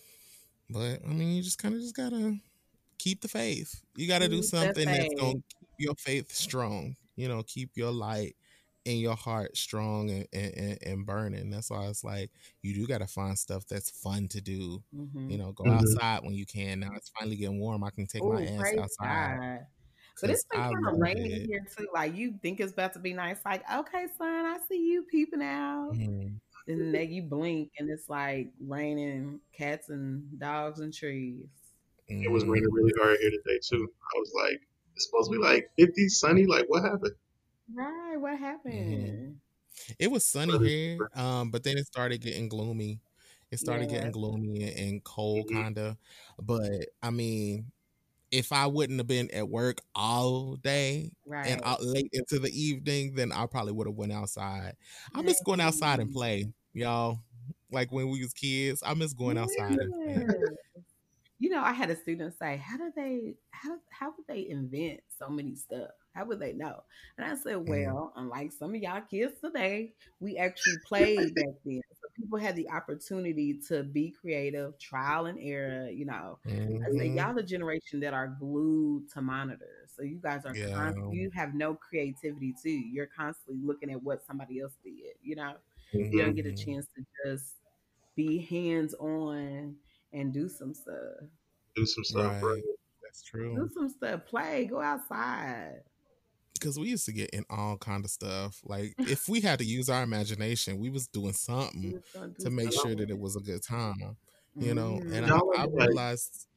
But I mean, you just kind of just gotta keep the faith. You gotta do
Keep the
something that's gonna
faith.
your faith strong. Keep your light in your heart strong and burning. That's why it's like you do got to find stuff that's fun to do.
Mm-hmm.
Go
Hmm.
outside when you can. Now it's finally getting warm. I can take my
Oh,
ass
praise
outside
God. But it's
because
been
I
kind of
love
rainy
it.
here too. Like you think it's about to be nice. Like, okay, son, I see you peeping out.
Mhm.
And then you blink and it's like raining cats and dogs and trees.
It was
Mhm.
raining really hard here today too. I was like, it's supposed to be like 50, sunny. Like, what happened?
Right. What
Mhm.
happened?
It was sunny
But it's
here, but then it started getting gloomy. It started
Yeah.
getting gloomy and cold,
hmm
kind of. But I mean, if I wouldn't have been at work all day and
Right.
out late into the evening, then I probably would have went outside. I miss going outside and
Dang.
play, y'all. Like when we was kids, I miss going outside and playing.
Yeah. I had a student say, how would they invent so many stuff? How would they know? And I said,
Mm,
well, unlike some of y'all kids today, we actually played back then. So people had the opportunity to be creative, trial and error. I said,
hmm
y'all the generation that are glued to monitors. So you guys are
Yeah.
you have no creativity too. You're constantly looking at what somebody else did. You don't
hmm
get a
hmm
chance to just be hands on and do some stuff.
Do some stuff,
Right.
right?
That's true.
Do some stuff. Play. Go outside.
Because we used to get in all kind of stuff. Like if we had to use our imagination, we was doing
You
something
was gonna do
to make sure
something.
that it was a good time. And
Mm-hmm.
Y'all
I
ever like,
realized,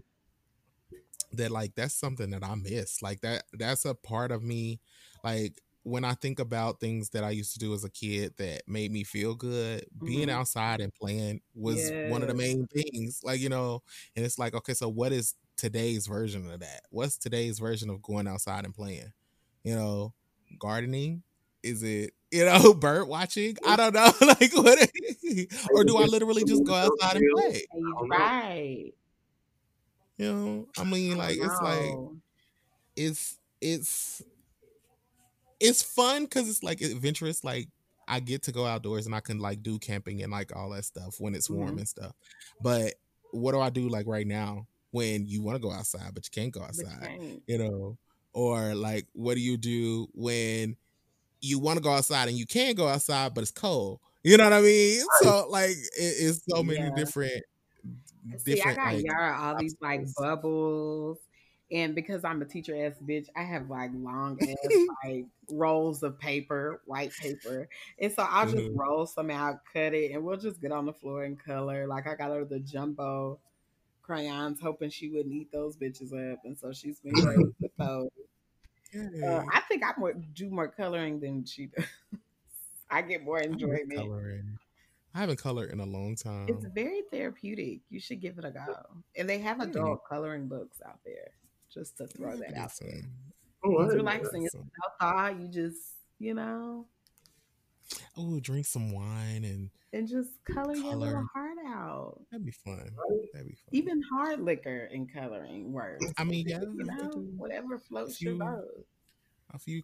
that like that's something that I miss. Like that's a part of me. Like when I think about things that I used to do as a kid that made me feel good, being
Mm-hmm.
outside and playing was one of
Yeah.
the main things. And it's like, okay, so what is today's version of that? What's today's version of going outside and playing? You know, Gardening? Is it, bird watching? I don't know. Like what or
even
do I
just
literally just
moving
go
those
outside and
fields?
play?
And
I
you
don't know.
right.
I mean,
I
like
don't
it's like
know.
it's it's it's fun because it's like adventurous. Like I get to go outdoors and I can like do camping and like all that stuff when it's warm
Mm-hmm.
and stuff. But what do I do like right now when you want to go outside but you can't go
But you
outside?
can't.
You know, or like what do you do when you want to go outside and you can't go outside but it's cold? You know what I mean?
Right.
So like it's so many
Yeah. See, I
different
got
like
Yara all these like
obstacles.
bubbles. And because I'm a teacher ass bitch, I have like long ass like rolls of paper, white paper. And so I'll just
Mhm.
roll some out, cut it, and we'll just get on the floor and color. Like I got her the jumbo crayons, hoping she wouldn't eat those bitches up. And so she's been great with those.
Yay.
I think do more coloring than she does. I get more
I miss
enjoyment.
coloring. I haven't colored in a long
It's
time.
very therapeutic. You should give it a go. And they have
Hmm.
adult coloring books out there, just to
I
throw
have to
that
get
out there.
Oh, I
It's
didn't know
get
that.
relaxing. It's
some.
no thought. You just,
Oh, drink some wine and
and just color your little
color.
heart out.
That'd be fun. That'd be fun.
Even hard liquor and coloring works.
I mean, yeah, I could do
Whatever
a
floats your
few
boat.
a few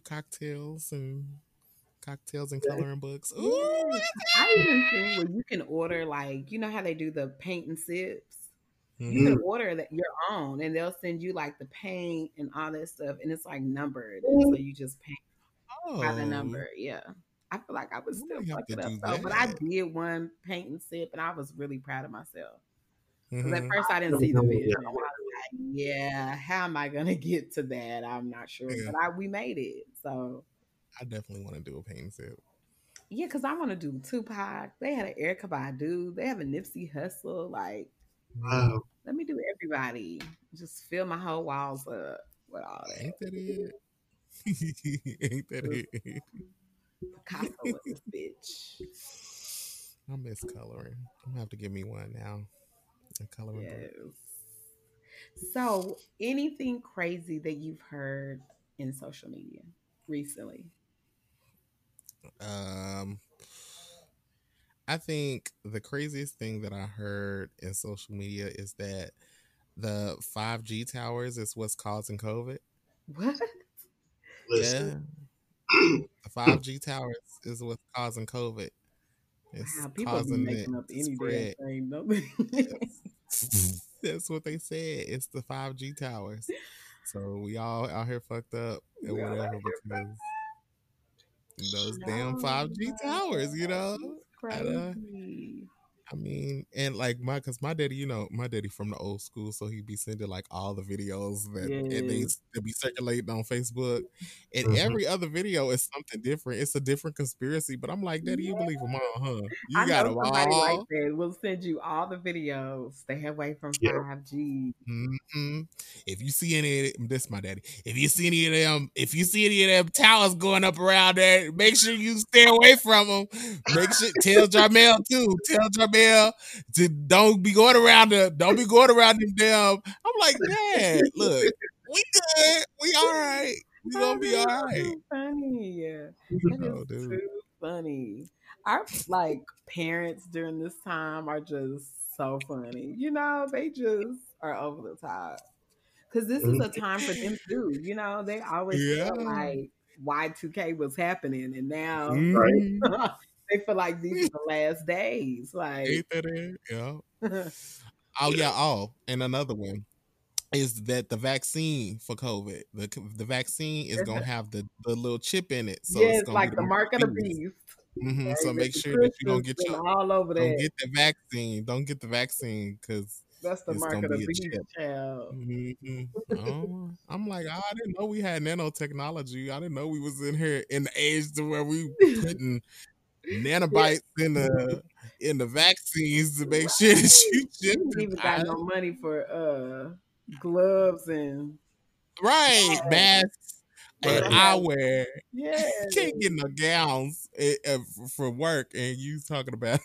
cocktails and
Okay.
coloring books. Ooh,
Yes. I even think where you can order like how they do the paint and sips. You can
mm-hmm.
Mm.
order that your own, and they'll send you like the paint and all that stuff, and it's like numbered, and so you just paint by the
Oh,
number. Yeah, I feel like I would
we
still
might have
fuck
to
it up
do
though, but I
that.
did one paint and sip, and I was really proud of myself because at
Mm-hmm.
first I didn't
Never
see the
done it
vision.
yet.
I
I
was
want
like, yeah, how am I gonna get to that? I'm not sure,
Yeah,
but we made it. So
I definitely want to do a paint and sip.
yeah, because I want to do Tupac. They had an Erykah Badu. They have a Nipsey Hussle. Like,
to. Wow.
let me do everybody. Just fill my whole walls up with all
Ain't
that.
that it? Ain't that
Just
it?
Picasso with this bitch.
I miss coloring. I'm gonna have to give me one now. A coloring book.
Yes. So, anything crazy that you've heard in social media recently?
Um, I think the craziest thing that I heard in social media is that the 5G towers is what's causing COVID.
What?
Listen.
Yeah, the 5G towers is what's causing COVID. It's
Wow, people be
causing it
making up
to
any damn
spread.
thing, don't they?
That's what they said. It's the 5G towers. So we all out here fucked up and
Girl,
whatever
I
because those damn
no,
5G towers,
it's
And,
crazy.
I mean, and like cause my daddy, my daddy from the old school, so he'd be sending like all the videos that and
Yes.
they be circulating on Facebook, and
Mhm.
every other video is something different. It's a different conspiracy, but I'm like, Daddy, you believe them all, huh? You
I
got
know
them
somebody like
all.
that will send you all the videos. Stay away from
Yeah.
5G.
hmm If you see any of them, this my daddy. If you see any of them towers going up around there, make sure you stay away from them. Make sure tell Jarmel too. Tell Jarmel to don't be going around them damn. I'm like, Dad, look, we good. We all right. We
I
gonna be all
know,
right.
too funny. That is
Oh, dude.
too funny. Our like parents during this time are just so funny. They just are over the top. Because this is
Mhm.
a time for them too. They always felt
Yeah.
like Y2K was happening, and now
Right.
Mm-hmm.
they feel like these are the last days. Like,
Ain't that it? Yeah. Oh yeah. Oh, and another one is that the vaccine for COVID, the vaccine is gonna have the little chip in it, so it's
yes,
gonna be
like
the
the
mark of
mark of
the
the
beast.
beast.
So
Baby,
make
the
sure that you don't
Christians
get
been all over
don't
that.
get the vaccine. Don't get the vaccine because
That's the
it's
mark
gonna
of the
be a
beast,
chip.
child.
Oh, I'm like, I didn't know we had nanotechnology. I didn't know we was in here in the age to where we putting
Yeah,
nanobites in the vaccines to make sure that
right.
you
We
chipped
didn't
and
even got
died.
no money for gloves and
Right, masks and
just to
Right.
have.
eyewear.
Yeah.
Can't get no gowns for work, and you talking about.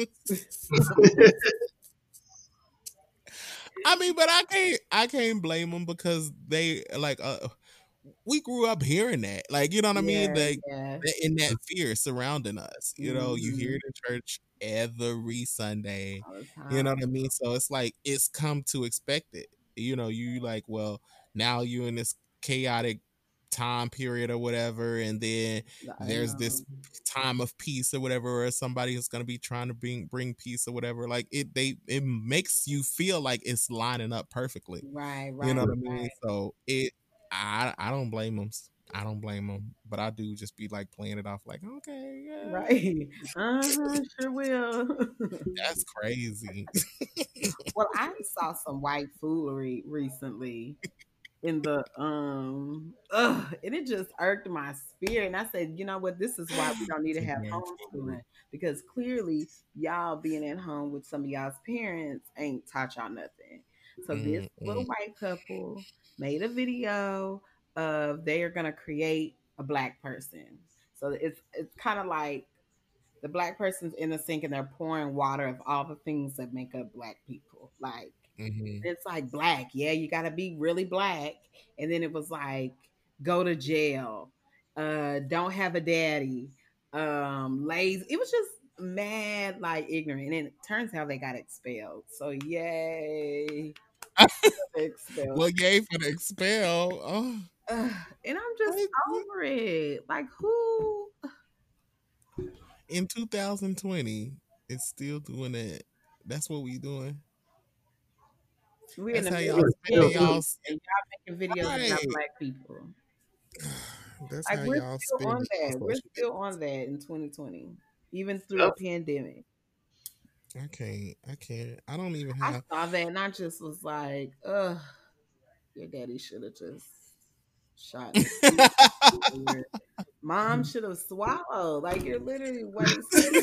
I mean, but I can't blame them because they like we grew up hearing that, like you know what I mean,
Yeah,
like
yeah.
in that fear surrounding us. You hear
Hmm.
it in church every Sunday.
All the
You know
time.
what I mean? So it's like it's come to expect it. You like, well, now you in this chaotic time period or whatever, and then
I
there's
know.
this time of peace or whatever, or somebody is gonna be trying to bring peace or whatever. Like it makes you feel like it's lining up perfectly.
Right,
You know
right,
what I mean? So I don't blame them. I don't blame them, but I do just be like playing it off like, okay, yeah,
right. Sure will.
that's crazy.
Well, I saw some white foolery recently in the and it just irked my spirit. And I said, you know what, this is why we don't need to
Some
have
white foolery.
homeschooling, because clearly y'all being at home with some of y'all's parents ain't taught y'all nothing. So this
Mm-mm.
little white couple made a video of they are gonna create a black person. So it's kind of like the black person's in the sink and they're pouring water of all the things that make up black people. Like,
Mm-hmm.
it's like black. Yeah, you got to be really black. And then it was like go to jail. Don't have a daddy. Lazy. It was just mad, like ignorant. And it turns out they got expelled. So yay, expelled.
Well, yay for the expel. Oh,
And I'm just
what?
over it. Like, who?
In 2020, it's still doing that. That's what we doing.
We're in
That's
the
how
middle
y'all
of
Still
spending
do.
pandemic
y'all.
and y'all making videos about
Right.
black people.
That's
Like,
how
we're
y'all
still
spend
on
it on
that. We're
social
still
media.
on that in 2020, even through a
Yep.
pandemic.
I can't. I can't. I don't even
I
have.
saw that and I just was like, ugh, your daddy should have just shot and killed. Mom should have swallowed. Like, you're literally wasting.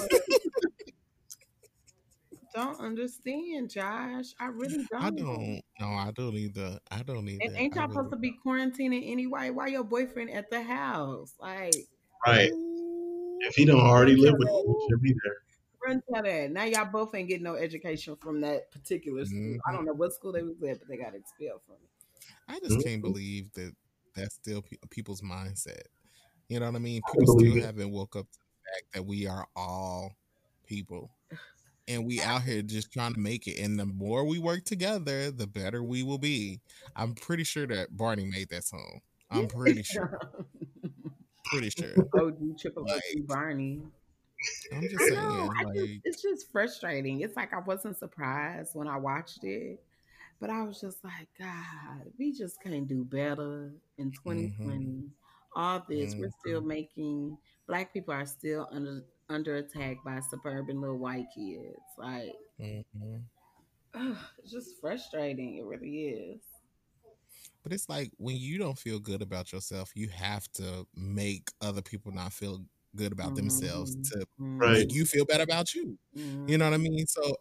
Don't understand, Josh. I really
I
don't.
don't. No, I don't either. I don't
And
either.
ain't
I
y'all supposed
really
to be quarantining anyway? Why your boyfriend at the house? Like,
Right.
don't.
If he don't already
run
live
tell
with
that.
you, he
Ooh.
should be there.
Run tell that. Now y'all both ain't getting no education from that particular school. I
Mhm.
don't know what school they was at, but they got expelled from it.
I just can't
Mhm.
believe that that's still people's mindset. You know what I mean?
I can
People still
believe it.
haven't woke up to the fact that we are all people. And we out here just trying to make it. And the more we work together, the better we will be. I'm pretty sure that Barney made that song. I'm pretty
Yeah.
sure. Pretty sure.
OG Triple OG
Like,
Barney.
I'm just
I know.
saying, like,
It's just frustrating. It's like I wasn't surprised when I watched it, But I was just like, God, we just can't do better in
Mm-hmm.
2020. All this, we're still
Mm-hmm.
making black people are still under attack by suburban little white kids. Like,
Mm-hmm.
it's just frustrating. It really is.
But it's like when you don't feel good about yourself, you have to make other people not feel good about themselves
Mm-hmm.
to
Right.
make you feel better about you. You know what I
Mm-hmm.
mean? So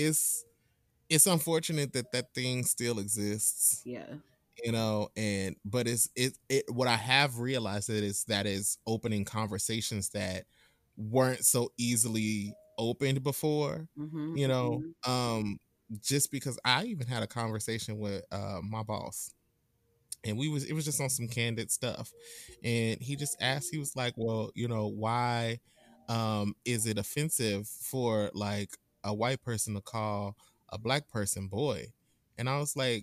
it's unfortunate that that thing still exists,
Yeah.
you know, and but it what I have realized that is opening conversations that weren't so easily opened before,
Mm-hmm.
you know.
Mm-hmm.
Just because I even had a conversation with my boss, and it was just on some candid stuff, and he just asked, he was like, well, you know, why is it offensive for like a white person to call a black person boy? And I was like,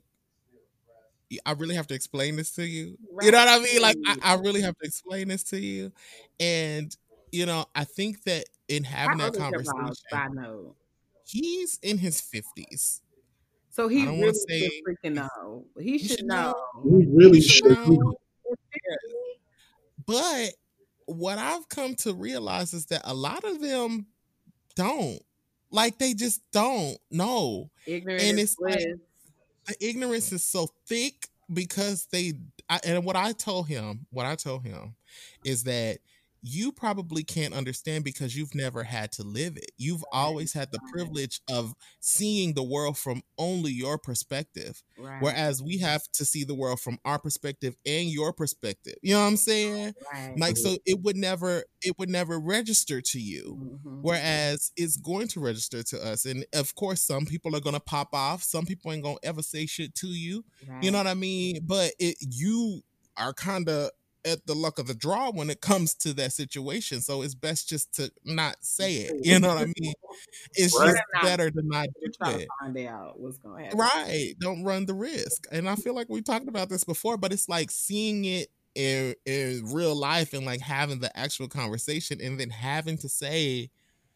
I really have to explain this to you, you know
Right.
what I mean? Like I really have to explain this to you. And you know, I think that in having
How
that
old is your boss?
conversation,
I know.
he's in his 50s.
So
I
he
don't want to
really should
say
freaking know. He
he
should
should
know.
know.
We
He
really
should
should.
know.
It's
Yeah. But what I've come to realize is that a lot of them don't. Like they just don't know.
ignorant
And
is
it's like
bliss.
the ignorance is so thick because and what I told him is that you probably can't understand because you've never had to live it. You've
Right.
always had the
Right.
privilege of seeing the world from only your perspective,
Right.
whereas we have to see the world from our perspective and your perspective. You know what I'm saying?
Right.
Like so it would never register to you,
Mm-hmm.
whereas it's going to register to us. And of course some people are going to pop off, some people ain't going to ever say shit to you, you know
Right.
what I mean? But you are kind of at the luck of the draw when it comes to that situation, so it's best just to not say it, you know what I mean? It's
Better
Right.
just
not
better to not
to
do
try to
it.
find out what's gonna happen.
Right, don't run the risk. And I feel like we talked about this before, but it's like seeing it in real life and like having the actual conversation and then having to say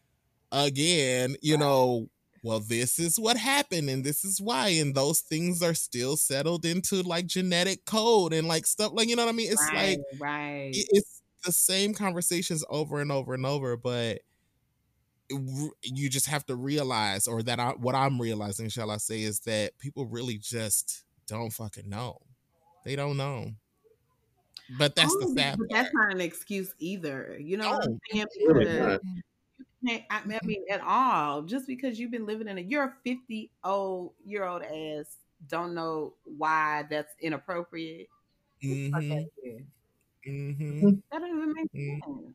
again, you know, well, this is what happened and this is why. And those things are still settled into like genetic code and like stuff like, you know what I mean? It's
Right.
like,
Right.
it's the same conversations over and over and over, but you just have to realize, or what I'm realizing, shall I say, is that people really just don't fucking know. They don't know. But that's the sad
But that's
part.
not an excuse either. You know what I'm
No.
saying?
Really
Because
not.
I mean, at all. Just because you've been living in you're a 50-year-old ass don't know why that's inappropriate. Get the fuck out
Mm-hmm.
of here.
Mm-hmm.
Mhm.
That don't even make
Mm-hmm.
sense.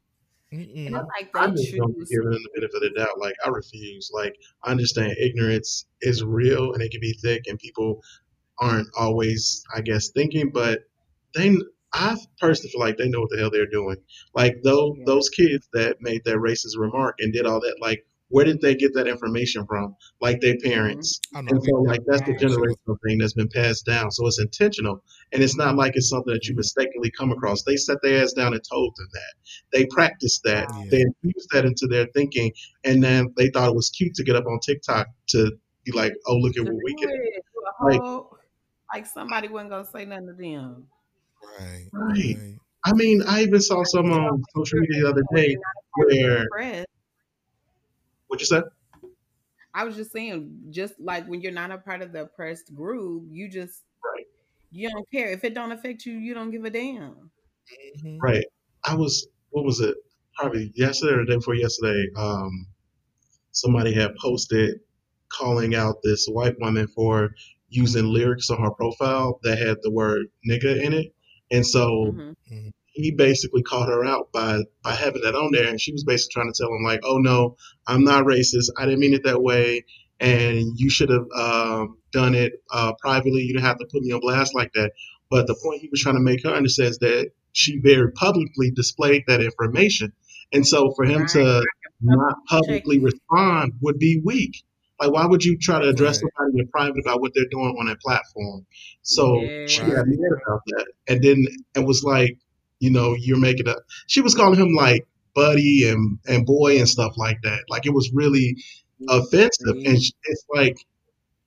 And it's
Mm-mm.
like
I
they
just don't
choose.
give them the benefit of the doubt. Like I refuse. Like I understand ignorance is real and it can be thick, and people aren't always, I guess, thinking, but they, I personally feel like they know what the hell they're doing. Like
Yeah.
those kids that made that racist remark and did all that, like where did they get that information from? Like their
Mhm.
parents.
Oh no,
And so like that's the
that shit was
generational thing that's been passed down. So it's intentional. And it's not like it's something that you
mhm.
mistakenly come across. They set their ass down and told them that. They practiced that.
Yeah.
They infused that into their thinking, and then they thought it was cute to get up on TikTok to be like, oh, look at
To
what we
do
can.
it, do a
Like,
whole like somebody wasn't gonna say nothing to them.
Right.
right.
Right.
I mean, I even saw some
So
on social
you're
media the other
when
day
you're not a part of the
where
press,
what you said?
I was just saying, just like when you're not a part of the oppressed group,
Right,
you don't care if it don't affect you. You don't give a damn.
Mhm.
right. I was what was it? Probably yesterday or the day before yesterday. Somebody had posted calling out this white woman for using lyrics on her profile that had the word nigga in it, and so
Hmm.
Mhm.
he basically called her out by having that on there, and she was basically trying to tell him like, "Oh no, I'm not racist. I didn't mean it that way, and you should have done it privately. You didn't have to put me on blast like that." But the point he was trying to make her understand is that she very publicly displayed that information, and so for him
Right?
to not
Check.
publicly respond would be weak. Like, why would you try to address
Right.
somebody in private about what they're doing on that platform? So she
Yes.
Right.
got mad about that, and then it was like, you're making a. She was calling him like buddy and boy and stuff like that. Like it was really offensive, and
See?
it's like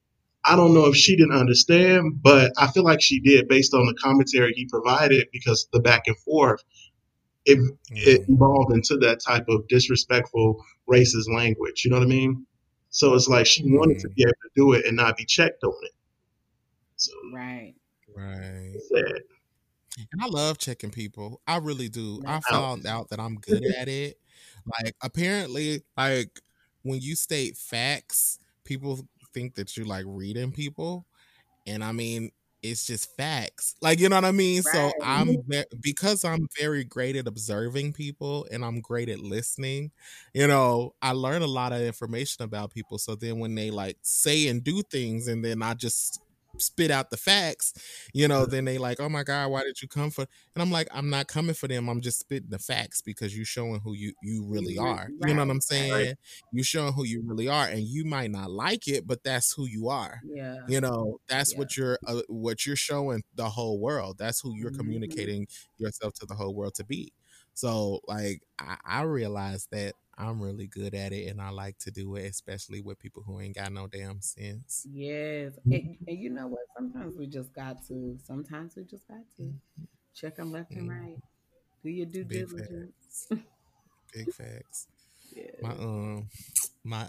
I don't know if she didn't understand, but I feel like she did based on the commentary he provided because the back and forth it it
Mm,
evolved into that type of disrespectful racist language. You know what I mean? So it's like she wanted to
mm,
be able to do it and not be checked on it. So
Right.
right.
it's sad.
And I love checking people. I really do. I
That's
Out.
found out that I'm good at it. Like apparently, like when you state facts, people think that you like reading people. And I mean, it's just facts. Like, you know what I mean? So
right.
because I'm very great at observing people and I'm great at listening, you know, I learn a lot of information about people. So then when they like say and do things and then I just spit out the facts, you know, then they like, oh my God, why did you come for? And I'm like, I'm not coming for them. I'm just spitting the facts because you're showing who you really are. You know what
Right.
I'm
Right.
Right.
saying? You showing who you really are, and you might not like it, but that's who you are.
Yeah.
You know, that's
Yeah.
what you're showing the whole world. That's who you're
Hmm.
communicating yourself to the whole world to be. So like I realized that I'm really good at it and I like to do it, especially with people who ain't got no damn sense.
Yes. And you know what? Sometimes we just got to. Sometimes we just got to check them left and
Mm,
right. Do your due
big
diligence.
facts. Big facts. My
Yes.
my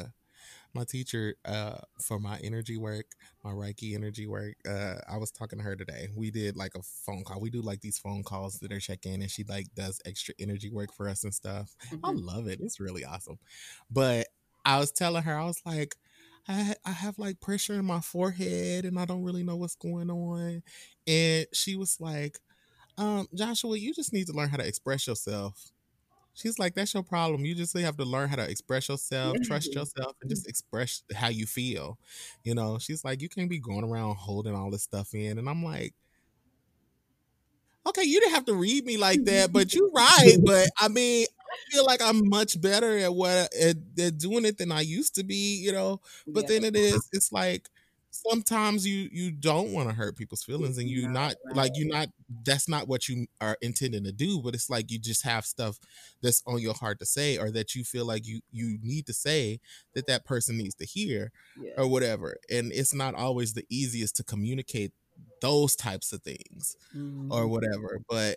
my teacher for my energy work, my Reiki energy work, I was talking to her today. We did like a phone call. We do like these phone calls that are check in and she like does extra energy work for us and stuff. I
Hmm.
love it. It's really awesome. But I was telling her, I was like, I have like pressure in my forehead and I don't really know what's going on. And she was like, Joshua, you just need to learn how to express yourself. She's like, that's your problem. You just have to learn how to express yourself, trust
Yes.
yourself, and just express how you feel. You know, she's like, you can't be going around holding all this stuff in. And I'm like, okay, you didn't have to read me like that, but you're right. But I mean, I feel like I'm much better at at doing it than I used to be, you know. But
Yeah.
then it's like sometimes you don't want to hurt people's feelings, and you
No.
not
Right.
like you not that's not what you are intending to do. But it's like you just have stuff that's on your heart to say, or that you feel like you need to say that that person needs to hear,
Yeah.
or whatever. And it's not always the easiest to communicate those types of things or
Hmm.
whatever. But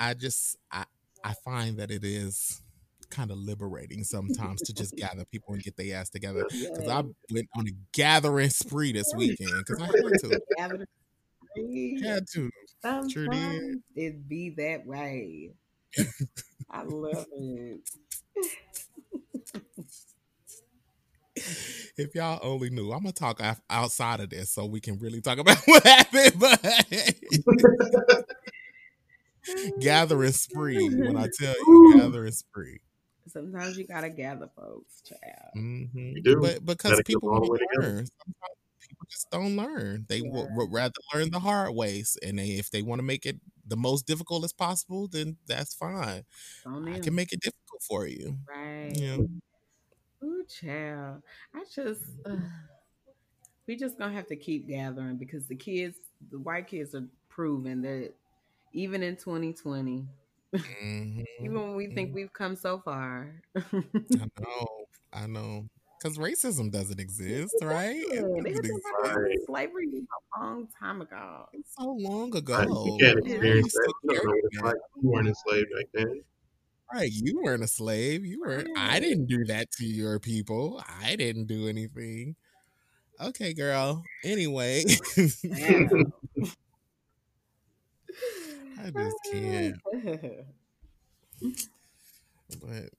I find that it is kind of liberating sometimes to just gather people and get their ass together. Because I
Yes.
went on a gathering spree this weekend because I had to,
Having a free.
had to, sure did.
Sometimes it be that way. I love it.
If y'all only knew, I'm gonna talk outside of this so we can really talk about what happened. But gathering spree, when I tell you,
Woo.
gathering spree.
Sometimes you gotta gather folks, child.
You do.
But because
Gotta get
people
them all the
won't
way together.
learn, sometimes people just don't learn. They
Yeah.
would rather learn the hard ways, and if they want to make it the most difficult as possible, then that's fine.
It's on
I can
them.
make it difficult for you.
Right.
Yeah.
Ooh, child. I just we just gonna have to keep gathering because the white kids are proving that even in 2020,
Hmm.
even when we think we've come so far,
I know. I know. Because racism doesn't exist, right? It
They
doesn't
had to
exist.
Right.
slavery was a long time ago.
It's so long
Right. You
ago.
can't
It
Why are you
experience that.
still
You don't know
carrying
what it's
that?
like. You weren't enslaved back then.
Right, you weren't a slave. You weren't. I
right.
didn't do that to your people. I didn't do anything. Okay, girl. Anyway,
Wow.
I just can't. But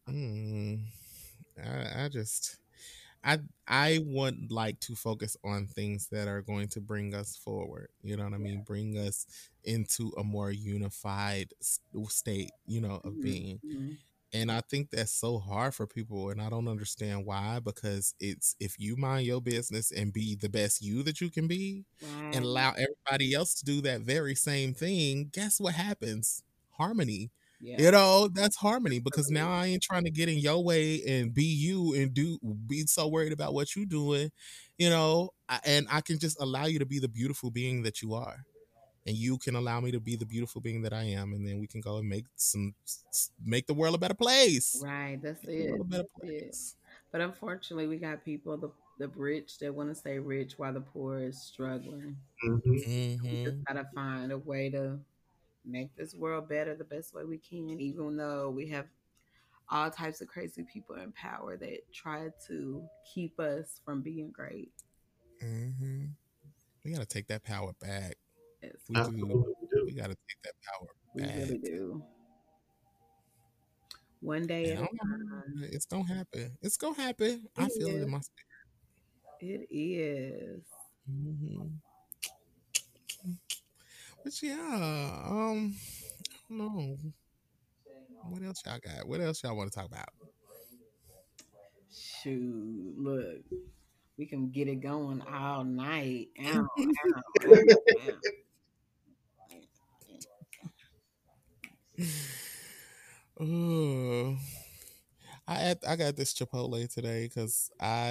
I just I I would like to focus on things that are going to bring us forward. You know what I mean? Bring us into a more unified state. You know, of
Mhm,
being.
mhm.
And I think that's so hard for people, and I don't understand why. Because it's if you mind your business and be the best you that you can be, and
Right.
allow everybody else to do that very same thing, guess what happens? Harmony.
Yeah.
You know, that's harmony because now
Absolutely.
I ain't trying to get in your way and be you and be so worried about what you doing, you know, and I can just allow you to be the beautiful being that you are, and you can allow me to be the beautiful being that I am, and then we can go and make the world a better place.
Right. That's
Make the world
it.
a better
That's it.
place.
But unfortunately, we got people the rich that want to stay rich while the poor is struggling.
Hmm.
We just
Mm-hmm.
gotta find a way to make this world better the best way we can, even though we have all types of crazy people in power that try to keep us from being great.
Mm-hmm. We gotta take that power back.
Yes,
We
we
do.
Absolutely, we do.
We gotta take that power
we
back.
really do. One day
And
at
I
a
don't know.
time.
It's gonna happen. It's gonna happen.
It
I feel it in
is.
my spirit.
It is.
Hmm. But yeah, I don't know. What else y'all got? What else y'all want to talk about?
Shoot, look, we can get it going all night. Ow, ow, ow, ow.
Oh, I got this Chipotle today because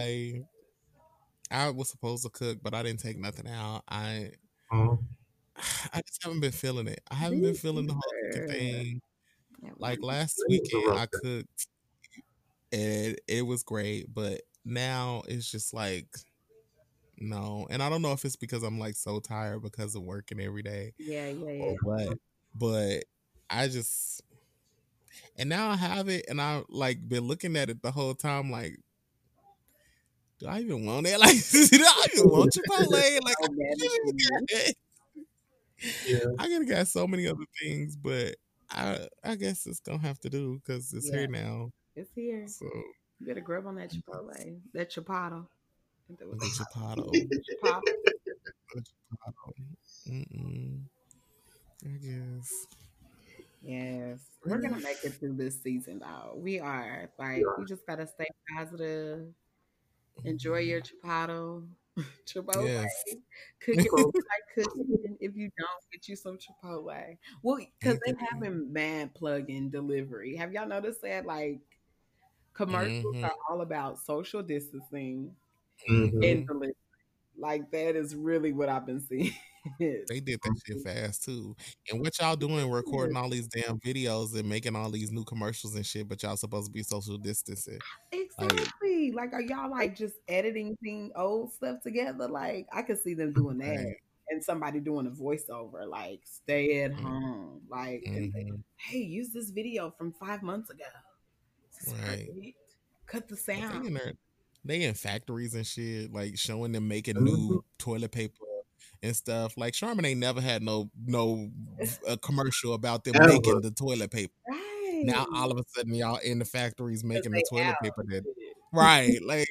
I was supposed to cook, but I didn't take nothing out.
Um,
I just haven't been feeling it. I haven't been
Me
feeling the whole cooking
either.
thing.
Yeah,
Like last
let me
weekend, I
interrupt that.
cooked and it was great, but now it's just like no. And I don't know if it's because I'm like so tired because of working every day
yeah, yeah,
or
yeah.
what, but I just and now I have it and I like been looking at it the whole time like do I even want it? Like, do I even want Chipotle? Like,
So mad at you.
Yeah.
I could have got so many other things, but I guess it's gonna have to do because it's
Yeah,
here now.
it's here.
So
You better grab on that Chipotle, that Chipotle. I think that was
the Chipotle,
Chipotle.
the Chipotle. Mm-mm, I guess.
Yes, we're gonna make it through this season, though. We are like, we just gotta stay positive. Enjoy your
Mhm.
Chipotle, Chipotle.
Yes.
Cook it if you like cooking. If you don't, get you some Chipotle. Well, because
Ain't
they
that?
having mad plug-in delivery. Have y'all noticed that? Like commercials
Mm-hmm.
are all about social distancing and
Hmm.
Mm-hmm.
delivery. Like that is really what I've been seeing.
They did that shit fast too. And what y'all doing recording all these damn videos and making all these new commercials and shit, but y'all supposed to be social distancing. Like,
Exactly. Like, are y'all like just editing old stuff together? Like, I could see them doing that,
right.
and somebody doing a voiceover, like, "Stay at home," like, and
Mm-hmm.
hey, use this video from 5 months ago. This is
Right.
perfect. Cut the
But
sound.
they in factories and shit, like showing them making
Hmm.
new toilet paper and stuff. Like Charmin ain't never had no commercial about them
Ever.
making the toilet paper.
Right.
Now all of a sudden y'all in the factories
Because
making the
they
toilet
out.
paper that right. Like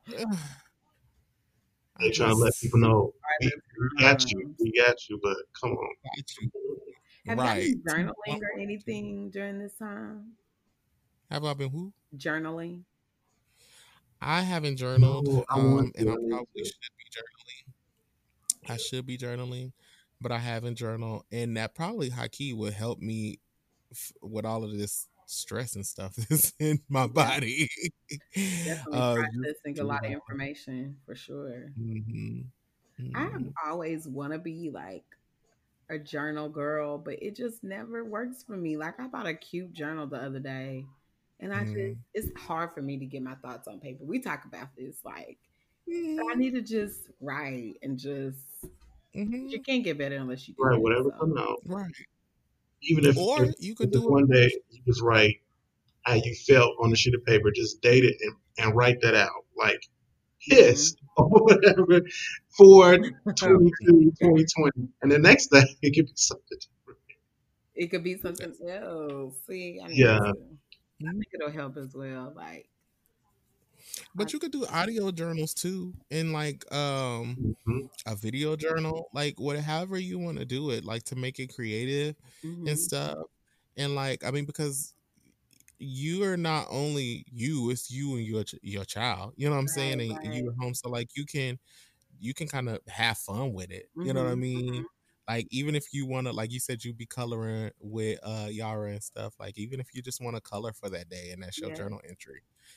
I
They trying to let people
just
know
Right.
we got you. We got you, but come on.
got you.
Have y'all
Right.
been journaling or anything during this time?
Have I been who?
Journaling.
I haven't journaled,
No, I want
and
to.
I
I need
probably
to.
should be journaling. I should be journaling, but I haven't journaled, and that probably high key would help me with all of this stress and stuff that's in my
Yeah,
body.
definitely
Just
processing a lot of
journal.
information for sure.
Mhm.
I
Mhm.
always want to be like a journal girl, but it just never works for me. Like I bought a cute journal the other day, and
Mhm.
it's hard for me to get my thoughts on paper. We talk about this, like I
Mhm.
need to just write and just you
Mhm.
can't get better unless you do
Right,
that.
whatever
So
come out.
Right.
Even if
Or you could
just
do it.
one day you just write how you felt on a sheet of paper, just date it and write that out. Like
hmm
pissed or whatever for 22, 2020. And the next day it could be something.
it could be something else. See, I need
Yeah.
to. I
Mhm.
think it'll help as well. Like, I,
But you could do audio journals too, and like
Hmm.
a video journal, like what however you want to do it, like to make it creative and
hmm
stuff. And like I mean, because you are not only you, it's you and your child. You know what I'm
right,
saying? And
right.
you're home, so like you can kind of have fun with it. You know what I
hmm
mean? Like even if you want to, like you said, you be coloring with Yara and stuff. Like even if you just want to color for that day and that's your
Yeah.
journal entry,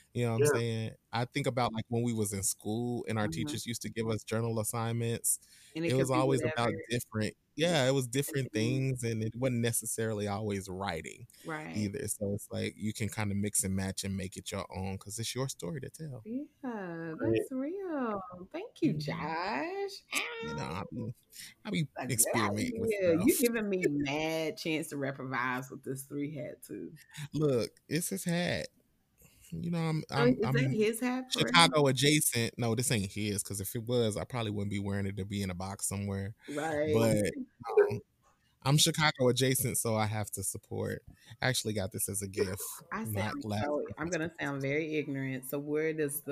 You know what I'm
Yeah.
saying? I think about like when we was in school and our
Mhm.
teachers used to give us journal assignments.
And it
It
could
was
be
always about
whatever.
different, yeah, it was different
Mhm.
things and it wasn't necessarily always writing
Right.
either. So it's like you can kind of mix and match and make it your own because it's your story to tell.
Yeah,
Right.
that's real. Thank you,
Mhm.
Josh.
You know,
Ow.
I be
Like, get out of
experimenting with
here. You
stuff.
giving me mad chance to improvise with this three hat too.
Look, it's his hat. You know,
So is that
I'm
his hat for him?
Chicago adjacent. No, this ain't his because if it was, I probably wouldn't be wearing it to be in a box somewhere.
Right.
But I'm Chicago adjacent, so I have to support. I actually got this as a gift,
I
not
sound
last
so.
from
I'm
Christmas.
gonna sound very ignorant. So where does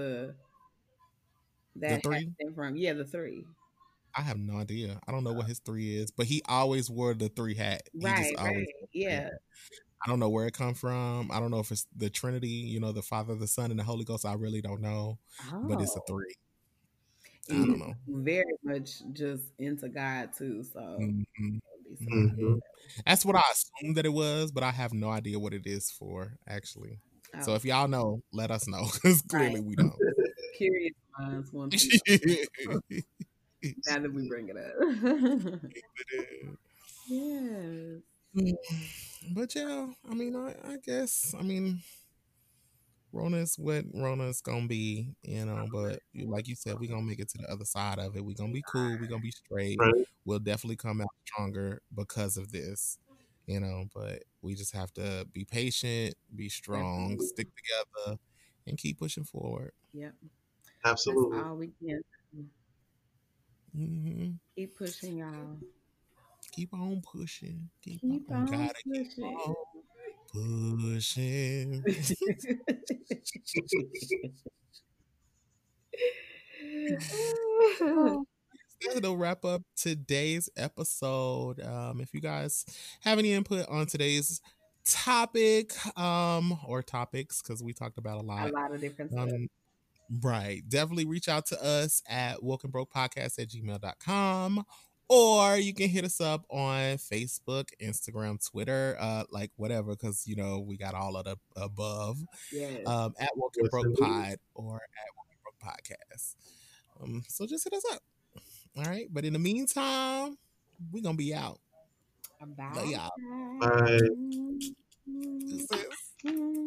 The
that hat
three,
stem from? Yeah, the three.
I have no idea. I don't know what his three is, but he always wore the three hat. He just
Right.
always
Right.
wore the three hat.
Yeah.
I don't know where it come from. I don't know if it's the Trinity, you know, the Father, the Son, and the Holy Ghost. I really don't know, but it's a
Oh,
three.
and
I
you
don't know.
very much just into God too. So
hmm
it'll be so
hmm
Hmm.
That's what I assumed that it was, but I have no idea what it is for actually. So
oh,
if y'all know, let us know because
right.
clearly we don't.
Curious minds want to know. Now that we bring it up. Yes.
But yeah, I mean, I guess, I mean, Rona's what Rona's gonna be, you know. But like you said, we gonna make it to the other side of it. We gonna be cool. We gonna be straight.
Right.
We'll definitely come out stronger because of this, you know. But we just have to be patient, be strong,
Definitely.
stick together, and keep pushing forward.
Yep. That's
Absolutely.
all we can do.
hmm
Keep pushing, y'all.
Keep on pushing. Keep
Keep
on.
on
Gotta keep
pushing.
on pushing. That'll wrap up today's episode. If you guys have any input on today's topic, or topics, because we talked about a
A
lot.
lot of different stuff.
Um, right. Definitely reach out to us at wokenbrokepodcast@gmail.com. Or you can hit us up on Facebook, Instagram, Twitter, like whatever, because you know we got all of the above.
Yes.
At Woken
Yes,
Broke
indeed.
Pod or at Woken Broke Podcast. So just hit us up. All right. But in the meantime, we're gonna be out. Love
Bye.
y'all.
Bye.
Deuces.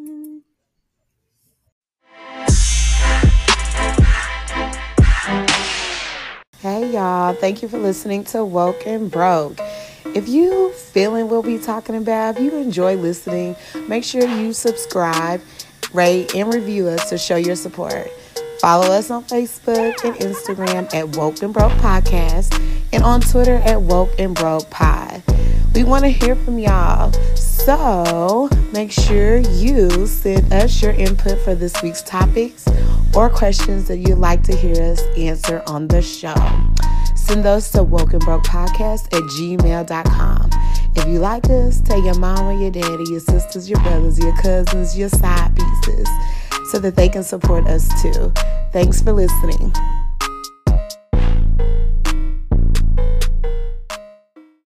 Hey y'all, thank you for listening to Woke and Broke. If you feeling what we talking about, if you enjoy listening, make sure you subscribe, rate, and review us to show your support. Follow us on Facebook and Instagram at Woke and Broke Podcast and on Twitter at Woke and Broke Pod. We want to hear from y'all. So make sure you send us your input for this week's topics or questions that you'd like to hear us answer on the show. Send those to wokenbrokepodcast@gmail.com. If you like us, tell your mama, your daddy, your sisters, your brothers, your cousins, your side pieces so that they can support us too. Thanks for listening.